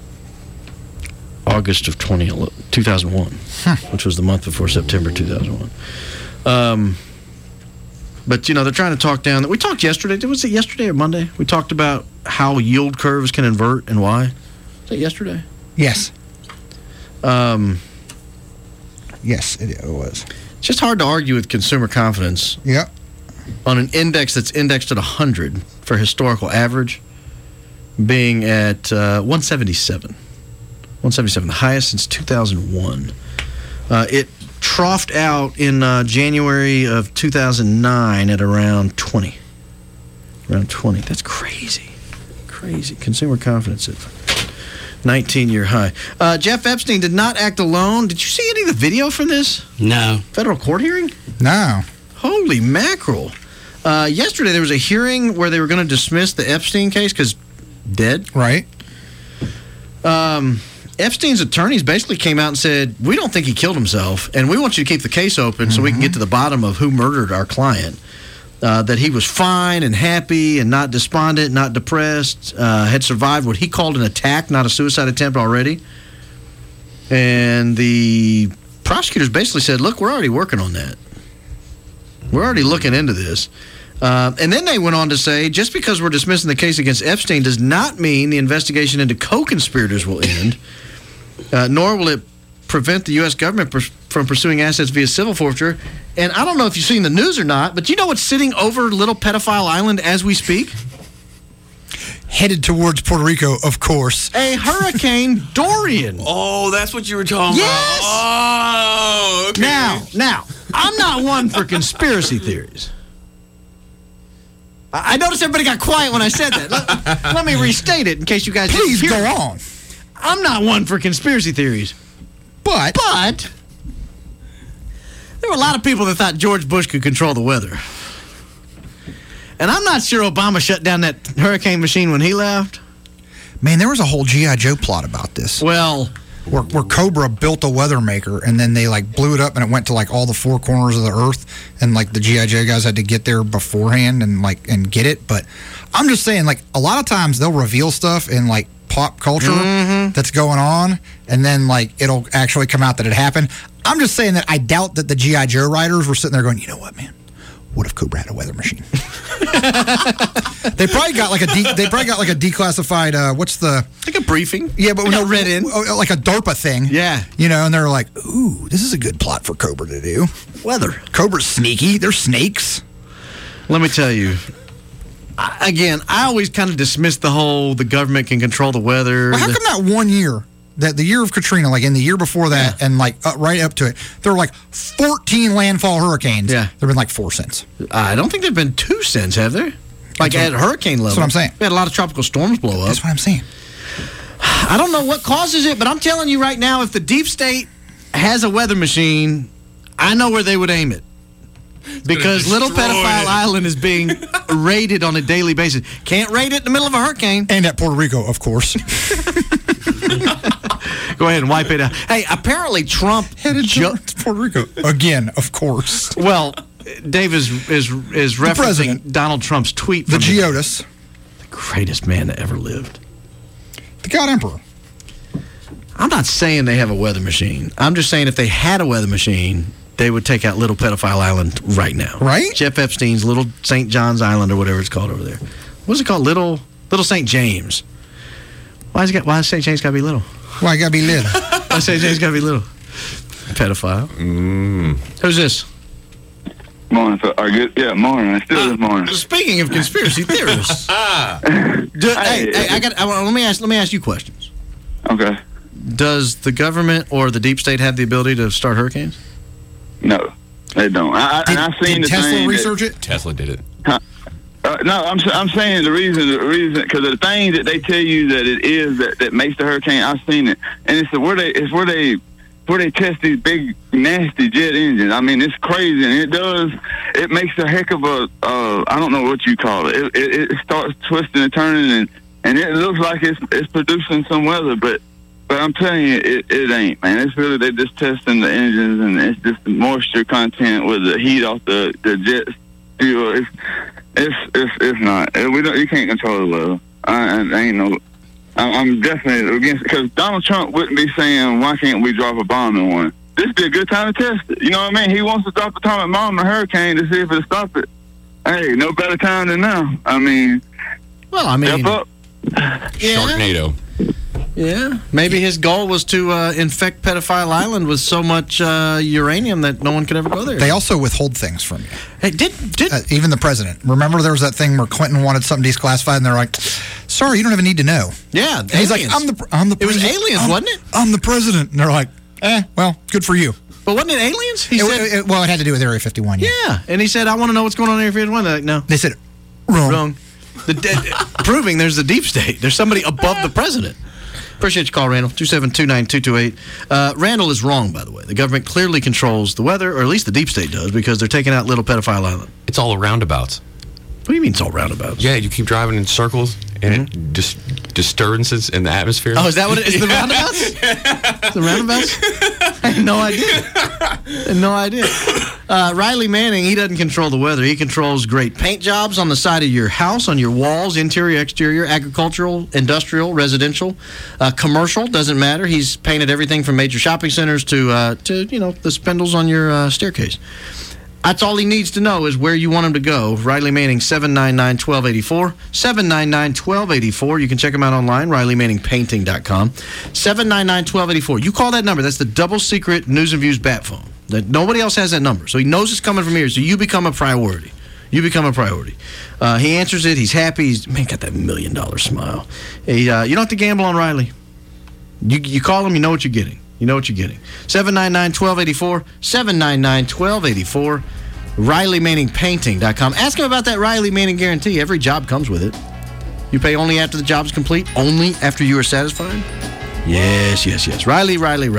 August of 2001, which was the month before September 2001. But, they're trying to talk down. We talked yesterday. Was it yesterday or Monday? We talked about how yield curves can invert and why. Was that yesterday? Yes. Yes, it was. It's just hard to argue with consumer confidence. Yep. On an index that's indexed at 100 for historical average, being at 177. 177, the highest since 2001. It troughed out in January of 2009 at around 20. Around 20. That's crazy. Crazy. Consumer confidence at 19-year high. Jeff Epstein did not act alone. Did you see any of the video from this? No. Federal court hearing? No. Holy mackerel. Yesterday there was a hearing where they were going to dismiss the Epstein case because dead. Right. Epstein's attorneys basically came out and said, we don't think he killed himself, and we want you to keep the case open so we can get to the bottom of who murdered our client. That he was fine and happy and not despondent, not depressed, had survived what he called an attack, not a suicide attempt already. And the prosecutors basically said, look, we're already working on that. We're already looking into this. And then they went on to say, just because we're dismissing the case against Epstein does not mean the investigation into co-conspirators will end, nor will it prevent the U.S. government from pursuing assets via civil forfeiture. And I don't know if you've seen the news or not, but you know what's sitting over Little Pedophile Island as we speak? Headed towards Puerto Rico, of course. A Hurricane Dorian. Oh, that's what you were talking Yes! about. Oh, okay. Now, I'm not one for conspiracy theories. I noticed everybody got quiet when I said that. Let me restate it in case you guys Please didn't hear go it. on. I'm not one for conspiracy theories. But there were a lot of people that thought George Bush could control the weather. And I'm not sure Obama shut down that hurricane machine when he left. Man, there was a whole G.I. Joe plot about this. Well, where Cobra built a weather maker and then they like blew it up and it went to like all the four corners of the earth and like the G.I. Joe guys had to get there beforehand and get it. But I'm just saying, like, a lot of times they'll reveal stuff in like pop culture that's going on and then like it'll actually come out that it happened. I'm just saying that I doubt that the G.I. Joe writers were sitting there going, you know what, man? What if Cobra had a weather machine? They probably got like a declassified what's the like a briefing? Yeah, but no read in like a DARPA thing. Yeah, you know, and they're like, "Ooh, this is a good plot for Cobra to do." Weather. Cobra's sneaky. They're snakes. Let me tell you. I always kind of dismiss the government can control the weather. Well, how come that one year? That the year of Katrina, like in the year before that, and like right up to it, there were like 14 landfall hurricanes. Yeah, there've been like 4 since. I don't think there've been 2 since, have there? Like at hurricane level. That's what I'm saying. We had a lot of tropical storms blow up. That's what I'm saying. I don't know what causes it, but I'm telling you right now, if the deep state has a weather machine, I know where they would aim it. Because Little Pedophile Island is being raided on a daily basis. Can't raid it in the middle of a hurricane. And at Puerto Rico, of course. Go ahead and wipe it out. Hey, apparently Trump headed to Puerto Rico again, of course. Well, Dave is referencing Donald Trump's tweet. The Geodis, the greatest man that ever lived, the God Emperor. I'm not saying they have a weather machine. I'm just saying if they had a weather machine, they would take out Little Pedophile Island right now. Right? Jeff Epstein's Little St. John's Island or whatever it's called over there. What's it called? Little St. James. Why does St. James got to be little? Why got to be little? Why St. James got to be little? Pedophile. Who's this? Morning. Yeah, morning. Still this morning. Speaking of conspiracy theorists, let me ask you questions. Okay. Does the government or the deep state have the ability to start hurricanes? No, they don't. I've seen did Tesla research it? Tesla did it. No, I'm saying the reason because the thing that they tell you that it is that makes the hurricane. I've seen it, and it's where they test these big nasty jet engines. I mean, it's crazy, and it makes a heck of a I don't know what you call it. It starts twisting and turning, and it looks like it's producing some weather, but I'm telling you, it ain't, man. It's really they're just testing the engines, and it's just the moisture content with the heat off the jet fuel. It's not. You can't control the weather. I'm definitely against, because Donald Trump wouldn't be saying, why can't we drop a bomb in one? This would be a good time to test it. You know what I mean? He wants to drop a atomic bomb in a hurricane to see if it'll stop it. Hey, no better time than now. I mean, step up. Sharknado. Yeah, maybe his goal was to infect Pedophile Island with so much uranium that no one could ever go there. They also withhold things from you. Hey, did even the president? Remember, there was that thing where Clinton wanted something declassified, and they're like, "Sorry, you don't even need to know." Yeah, and he's like, "I'm the president." It was aliens, wasn't it? I'm the president, and they're like, well, good for you." But wasn't it aliens? He said, well, it had to do with Area 51. Yeah, and he said, "I want to know what's going on in Area 51." They're like, "No." They said, "Wrong." Proving there's the deep state. There's somebody above the president. Appreciate your call, Randall. 2729228. Randall is wrong, by the way. The government clearly controls the weather, or at least the deep state does, because they're taking out little Pedophile Island. It's all roundabouts. What do you mean it's all roundabouts? Yeah, you keep driving in circles, and it just disturbances in the atmosphere. Oh, is that what it is? The roundabouts? The roundabouts? I had no idea. Riley Manning, he doesn't control the weather. He controls great paint jobs on the side of your house, on your walls, interior, exterior, agricultural, industrial, residential, commercial, doesn't matter. He's painted everything from major shopping centers to the spindles on your staircase. That's all he needs to know is where you want him to go. Riley Manning, 799-1284. 799-1284. You can check him out online, RileyManningPainting.com. 799-1284. You call that number. That's the double secret News and Views bat phone. That nobody else has that number. So he knows it's coming from here. So you become a priority. He answers it. He's happy. He's got that $1 million smile. You don't have to gamble on Riley. You call him, you know what you're getting. 799-1284. 799-1284. RileyManningPainting.com. Ask him about that Riley Manning guarantee. Every job comes with it. You pay only after the job's complete? Only after you are satisfied? Yes. Riley,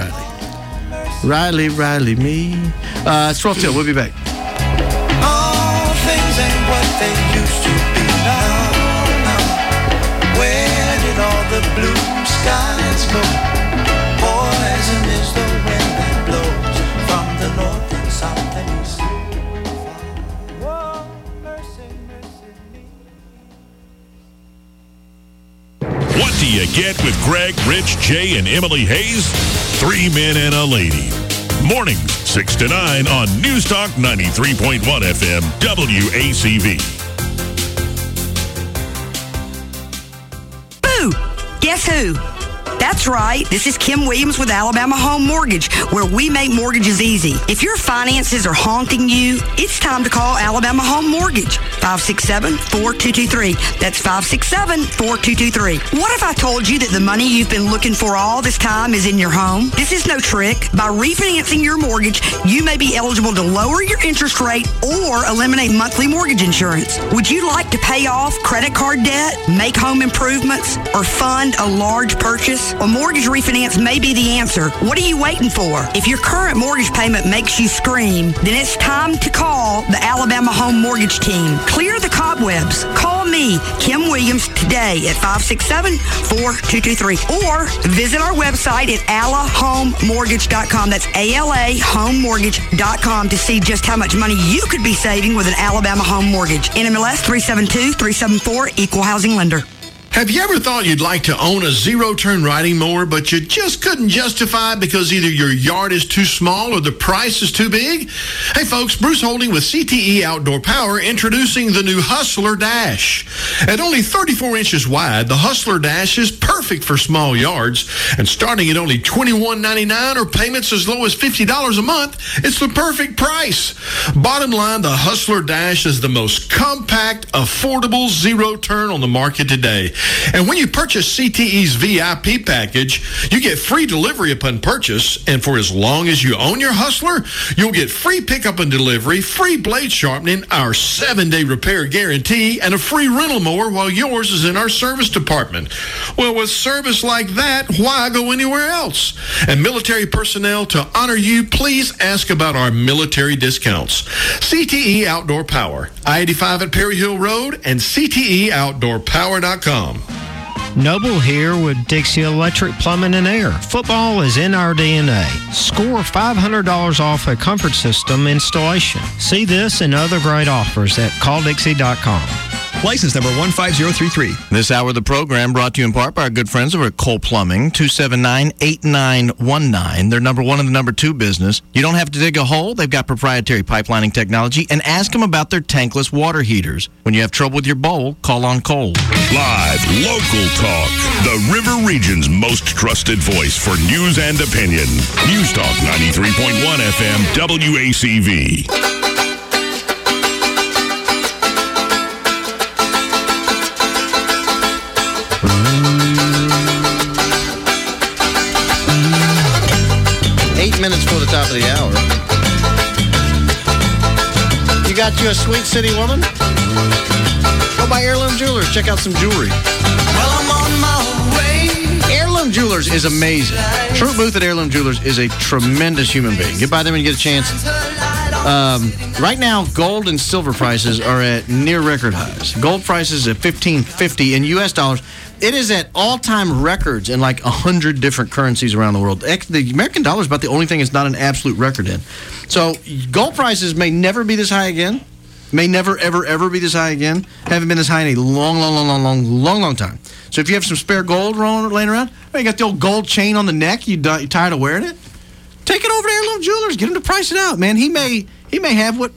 me. It's 12 till. We'll be back. All things ain't what they used to be now. Where did all the blue skies go? Poison is the wind that blows from the north and south and east. Whoa, mercy me. What do you get with Greg, Rich, Jay, and Emily Hayes? 3 men and a lady. Mornings, 6 to 9 on News Talk 93.1 FM, WACV. Boo! Guess who? That's right. This is Kim Williams with Alabama Home Mortgage, where we make mortgages easy. If your finances are haunting you, it's time to call Alabama Home Mortgage. 567-4223. That's 567-4223. What if I told you that the money you've been looking for all this time is in your home? This is no trick. By refinancing your mortgage, you may be eligible to lower your interest rate or eliminate monthly mortgage insurance. Would you like to pay off credit card debt, make home improvements, or fund a large purchase? A mortgage refinance may be the answer. What are you waiting for? If your current mortgage payment makes you scream, then it's time to call the Alabama Home Mortgage Team. Clear the cobwebs. Call me, Kim Williams, today at 567-4223 or visit our website at alahomemortgage.com. That's ALAhomemortgage.com to see just how much money you could be saving with an Alabama Home Mortgage. NMLS 372374, Equal Housing Lender. Have you ever thought you'd like to own a zero-turn riding mower, but you just couldn't justify it because either your yard is too small or the price is too big? Hey folks, Bruce Holding with CTE Outdoor Power introducing the new Hustler Dash. At only 34 inches wide, the Hustler Dash is perfect for small yards, and starting at only $21.99 or payments as low as $50 a month, it's the perfect price. Bottom line, the Hustler Dash is the most compact, affordable zero-turn on the market today. And when you purchase CTE's VIP package, you get free delivery upon purchase, and for as long as you own your Hustler, you'll get free pickup and delivery, free blade sharpening, our 7-day repair guarantee, and a free rental mower while yours is in our service department. Well, with service like that, why go anywhere else? And military personnel, to honor you, please ask about our military discounts. CTE Outdoor Power, I-85 at Perry Hill Road, and CTEOutdoorPower.com. Noble here with Dixie Electric Plumbing and Air. Football is in our DNA. Score $500 off a comfort system installation. See this and other great offers at calldixie.com. License number 15033. This hour of the program brought to you in part by our good friends over at Cole Plumbing, 279-8919. They're number one in the number two business. You don't have to dig a hole. They've got proprietary pipelining technology. And ask them about their tankless water heaters. When you have trouble with your bowl, call on Cole. Live, local talk. The River Region's most trusted voice for news and opinion. News Talk 93.1 FM WACV. Minutes before the top of the hour. You got you a Sweet City woman? Go by Heirloom Jewelers. Check out some jewelry. Well, I'm on my way. Heirloom Jewelers is amazing. True Booth at Heirloom Jewelers is a tremendous human being. Get by them when you get a chance. Right now, gold and silver prices are at near record highs. Gold prices at $15.50 in U.S. dollars. It is at all-time records in like 100 different currencies around the world. The American dollar is about the only thing it's not an absolute record in. So gold prices may never be this high again. May never, ever, ever be this high again. Haven't been this high in a long time. So if you have some spare gold laying around, or you got the old gold chain on the neck, you tired of wearing it, take it over to Heirloom Jewelers. Get him to price it out, man. He may have what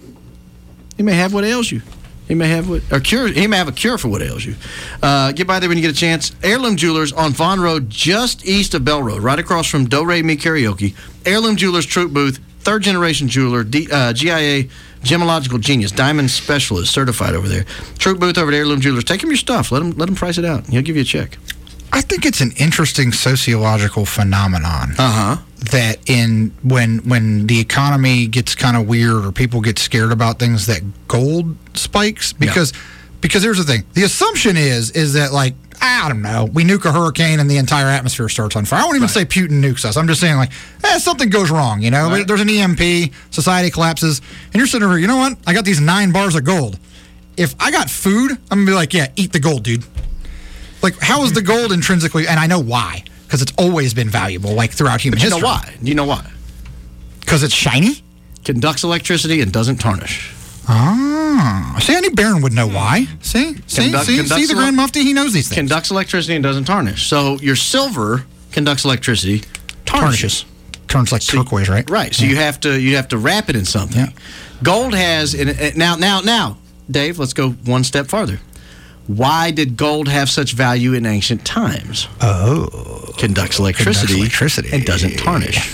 ails you. He may have a cure for what ails you. Get by there when you get a chance. Heirloom Jewelers on Vaughn Road, just east of Bell Road, right across from Do Re Mi Karaoke. Heirloom Jewelers Troop Booth, third generation jeweler, GIA Gemological Genius, diamond specialist, certified over there. Troop Booth over at Heirloom Jewelers. Take him your stuff. Let him price it out. He'll give you a check. I think it's an interesting sociological phenomenon. That when the economy gets kind of weird or people get scared about things, that gold spikes because here's the thing. The assumption is that, like, I don't know, we nuke a hurricane and the entire atmosphere starts on fire. I won't even say Putin nukes us. I'm just saying, like, something goes wrong, you know? There's an EMP, society collapses, and you're sitting over here, you know what? I got these 9 bars of gold. If I got food, I'm going to be like, yeah, eat the gold, dude. Like, how is the gold intrinsically, and I know why, because it's always been valuable, like, throughout human history. Do you know why? Because it's shiny? Conducts electricity and doesn't tarnish. See, any Baron would know why. See the Grand Mufti, he knows these things. Conducts electricity and doesn't tarnish. So your silver conducts electricity, tarnishes. Turns like turquoise, right? Right. So you have to wrap it in something. Yeah. Gold has now, Dave, let's go one step farther. Why did gold have such value in ancient times? Conducts electricity and doesn't tarnish.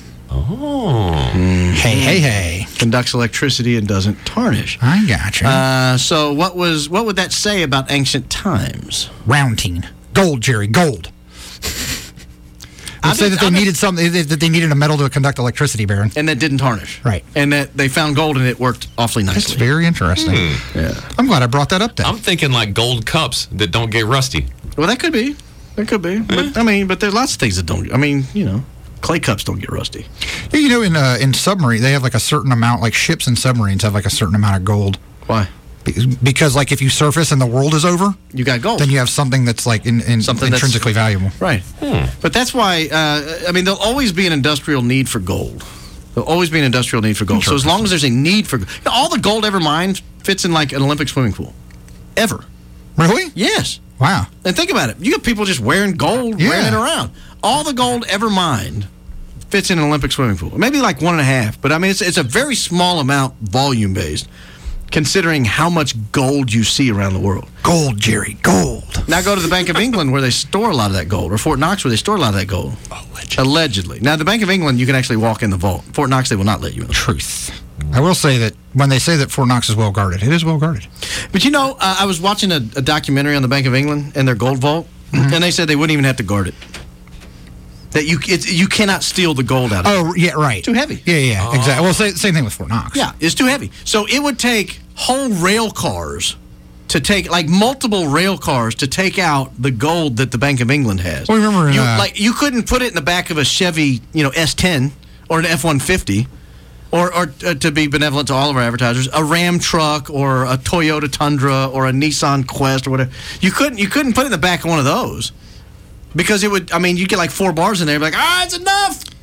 Hey. Conducts electricity and doesn't tarnish. I gotcha. So what would that say about ancient times? Rounding. Gold, Jerry, gold. Let's say that they needed something, that they needed a metal to conduct electricity, Baron. And that didn't tarnish. Right. And that they found gold and it worked awfully nicely. That's very interesting. Yeah. I'm glad I brought that up then. I'm thinking like gold cups that don't get rusty. Well, that could be. But there's lots of things that don't. Clay cups don't get rusty. Yeah, you know, in submarine, they have like a certain amount, like ships and submarines have like a certain amount of gold. Why? Because, like, if you surface and the world is over, you got gold. Then you have something that's like something intrinsically valuable. Right. But that's why. There'll always be an industrial need for gold. There'll always be an industrial need for gold. So as long as there's a need for, all the gold ever mined fits in like an Olympic swimming pool. Ever. Really? Yes. Wow. And think about it. You got people just wearing gold, wearing it around. All the gold ever mined fits in an Olympic swimming pool. Maybe like 1.5, but it's a very small amount, volume based, considering how much gold you see around the world. Gold, Jerry, gold. Now go to the Bank of England where they store a lot of that gold, or Fort Knox where they store a lot of that gold. Allegedly. Now, the Bank of England, you can actually walk in the vault. Fort Knox, they will not let you in. Truth. I will say that when they say that Fort Knox is well guarded, it is well guarded. But I was watching a documentary on the Bank of England and their gold vault, and they said they wouldn't even have to guard it. That you cannot steal the gold out of it. Oh, yeah, right. Too heavy. Yeah, exactly. Well, same thing with Fort Knox. Yeah, it's too heavy. So it would take whole rail cars to take, like multiple rail cars to take out the gold that the Bank of England has. Well, remember, you couldn't put it in the back of a Chevy, S10 or an F-150, or to be benevolent to all of our advertisers, a Ram truck or a Toyota Tundra or a Nissan Quest or whatever. You couldn't put it in the back of one of those. Because it would, you get like 4 bars in there, be like, it's enough.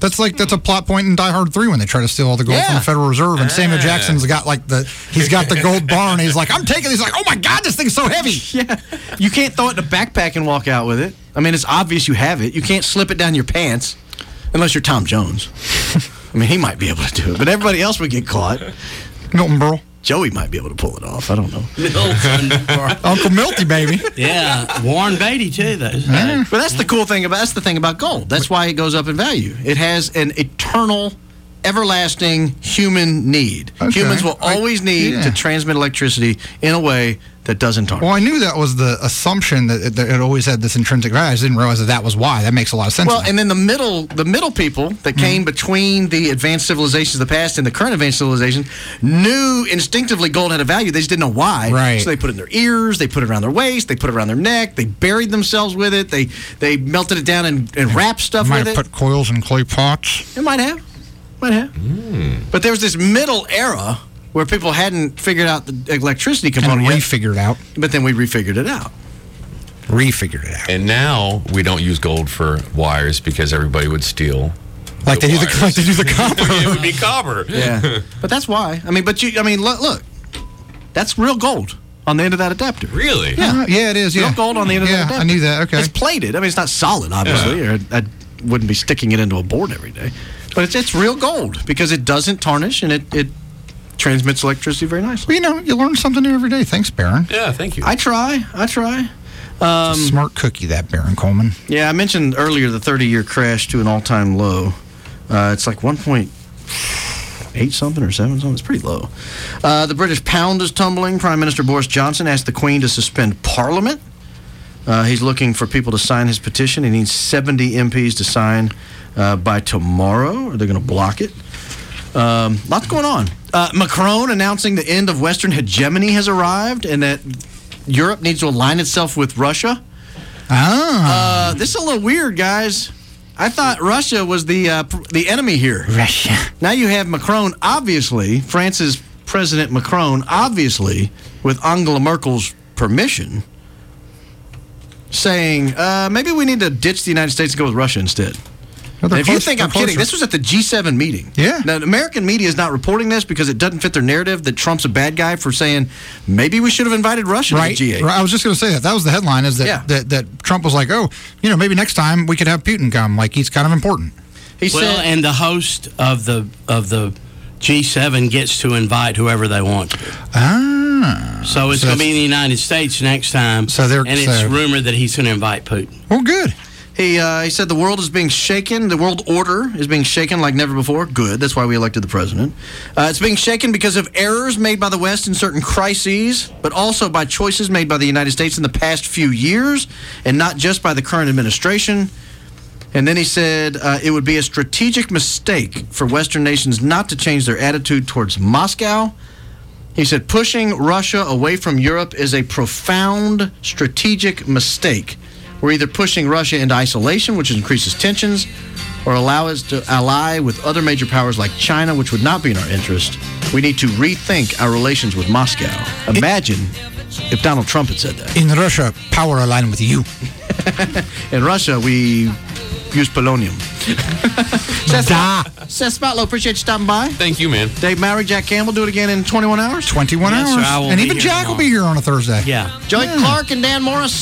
That's a plot point in Die Hard 3 when they try to steal all the gold from the Federal Reserve, and Samuel Jackson's got he's got the gold bar, and he's like, I'm taking this. He's like, oh my God, this thing's so heavy. Yeah, you can't throw it in a backpack and walk out with it. I mean, it's obvious you have it. You can't slip it down your pants unless you're Tom Jones. I mean, he might be able to do it, but everybody else would get caught. Milton Berle. Joey might be able to pull it off. I don't know. Uncle Milty, baby. Yeah, Warren Beatty too. Though. But that's the cool thing that's the thing about gold. That's why it goes up in value. It has an eternal, everlasting human need. Okay. Humans will always need to transmit electricity in a way that doesn't tarnish. Well, I knew that was the assumption that it always had this intrinsic value. I just didn't realize that was why. That makes a lot of sense. Well, and then the middle people that came between the advanced civilizations of the past and the current advanced civilization knew instinctively gold had a value. They just didn't know why. Right. So they put it in their ears, they put it around their waist, they put it around their neck, they buried themselves with it, they melted it down and wrapped stuff with it. Might have put coils in clay pots. It might have. But there was this middle era where people hadn't figured out the electricity component yet. Refigured out. But then we refigured it out. And now we don't use gold for wires because everybody would steal. Like they do the copper. It would be copper. Yeah. But that's why. I mean, look. That's real gold on the end of that adapter. Really? Yeah. Yeah, it is. Yeah. Real gold on the end of that adapter. I knew that. Okay. It's plated. I mean, it's not solid, obviously. Or I wouldn't be sticking it into a board every day. But it's real gold because it doesn't tarnish and it transmits electricity very nicely. Well, you learn something new every day. Thanks, Baron. Yeah, thank you. I try. Smart cookie, that Baron Coleman. Yeah, I mentioned earlier the 30-year crash to an all-time low. It's like 1.8 something or 7 something. It's pretty low. The British pound is tumbling. Prime Minister Boris Johnson asked the Queen to suspend Parliament. He's looking for people to sign his petition. He needs 70 MPs to sign by tomorrow, or they're going to block it. Lots going on. Macron announcing the end of Western hegemony has arrived and that Europe needs to align itself with Russia. This is a little weird, guys. I thought Russia was the enemy here. Russia. Now you have Macron, obviously, France's President Macron, obviously, with Angela Merkel's permission, saying, maybe we need to ditch the United States and go with Russia instead. Well, if you think I'm kidding, this was at the G7 meeting. Yeah. Now, the American media is not reporting this because it doesn't fit their narrative that Trump's a bad guy for saying maybe we should have invited Russia to the G8. Right. I was just going to say that. That was the headline, is that, that Trump was like, maybe next time we could have Putin come. Like, he's kind of important. And the host of the G7 gets to invite whoever they want to. So it's going to be in the United States next time. It's rumored that he's going to invite Putin. Well, good. He said the world is being shaken. The world order is being shaken like never before. Good. That's why we elected the president. It's being shaken because of errors made by the West in certain crises, but also by choices made by the United States in the past few years, and not just by the current administration. And then he said it would be a strategic mistake for Western nations not to change their attitude towards Moscow. He said pushing Russia away from Europe is a profound strategic mistake. We're either pushing Russia into isolation, which increases tensions, or allow us to ally with other major powers like China, which would not be in our interest. We need to rethink our relations with Moscow. Imagine if Donald Trump had said that. In Russia, power align with you. In Russia, we use polonium. Seth Spotlow, appreciate you stopping by. Thank you, man. Dave Mowry, Jack Campbell, do it again in 21 hours? 21 hours. And even Jack will be here on a Thursday. Yeah. Joey Clark and Dan Morris.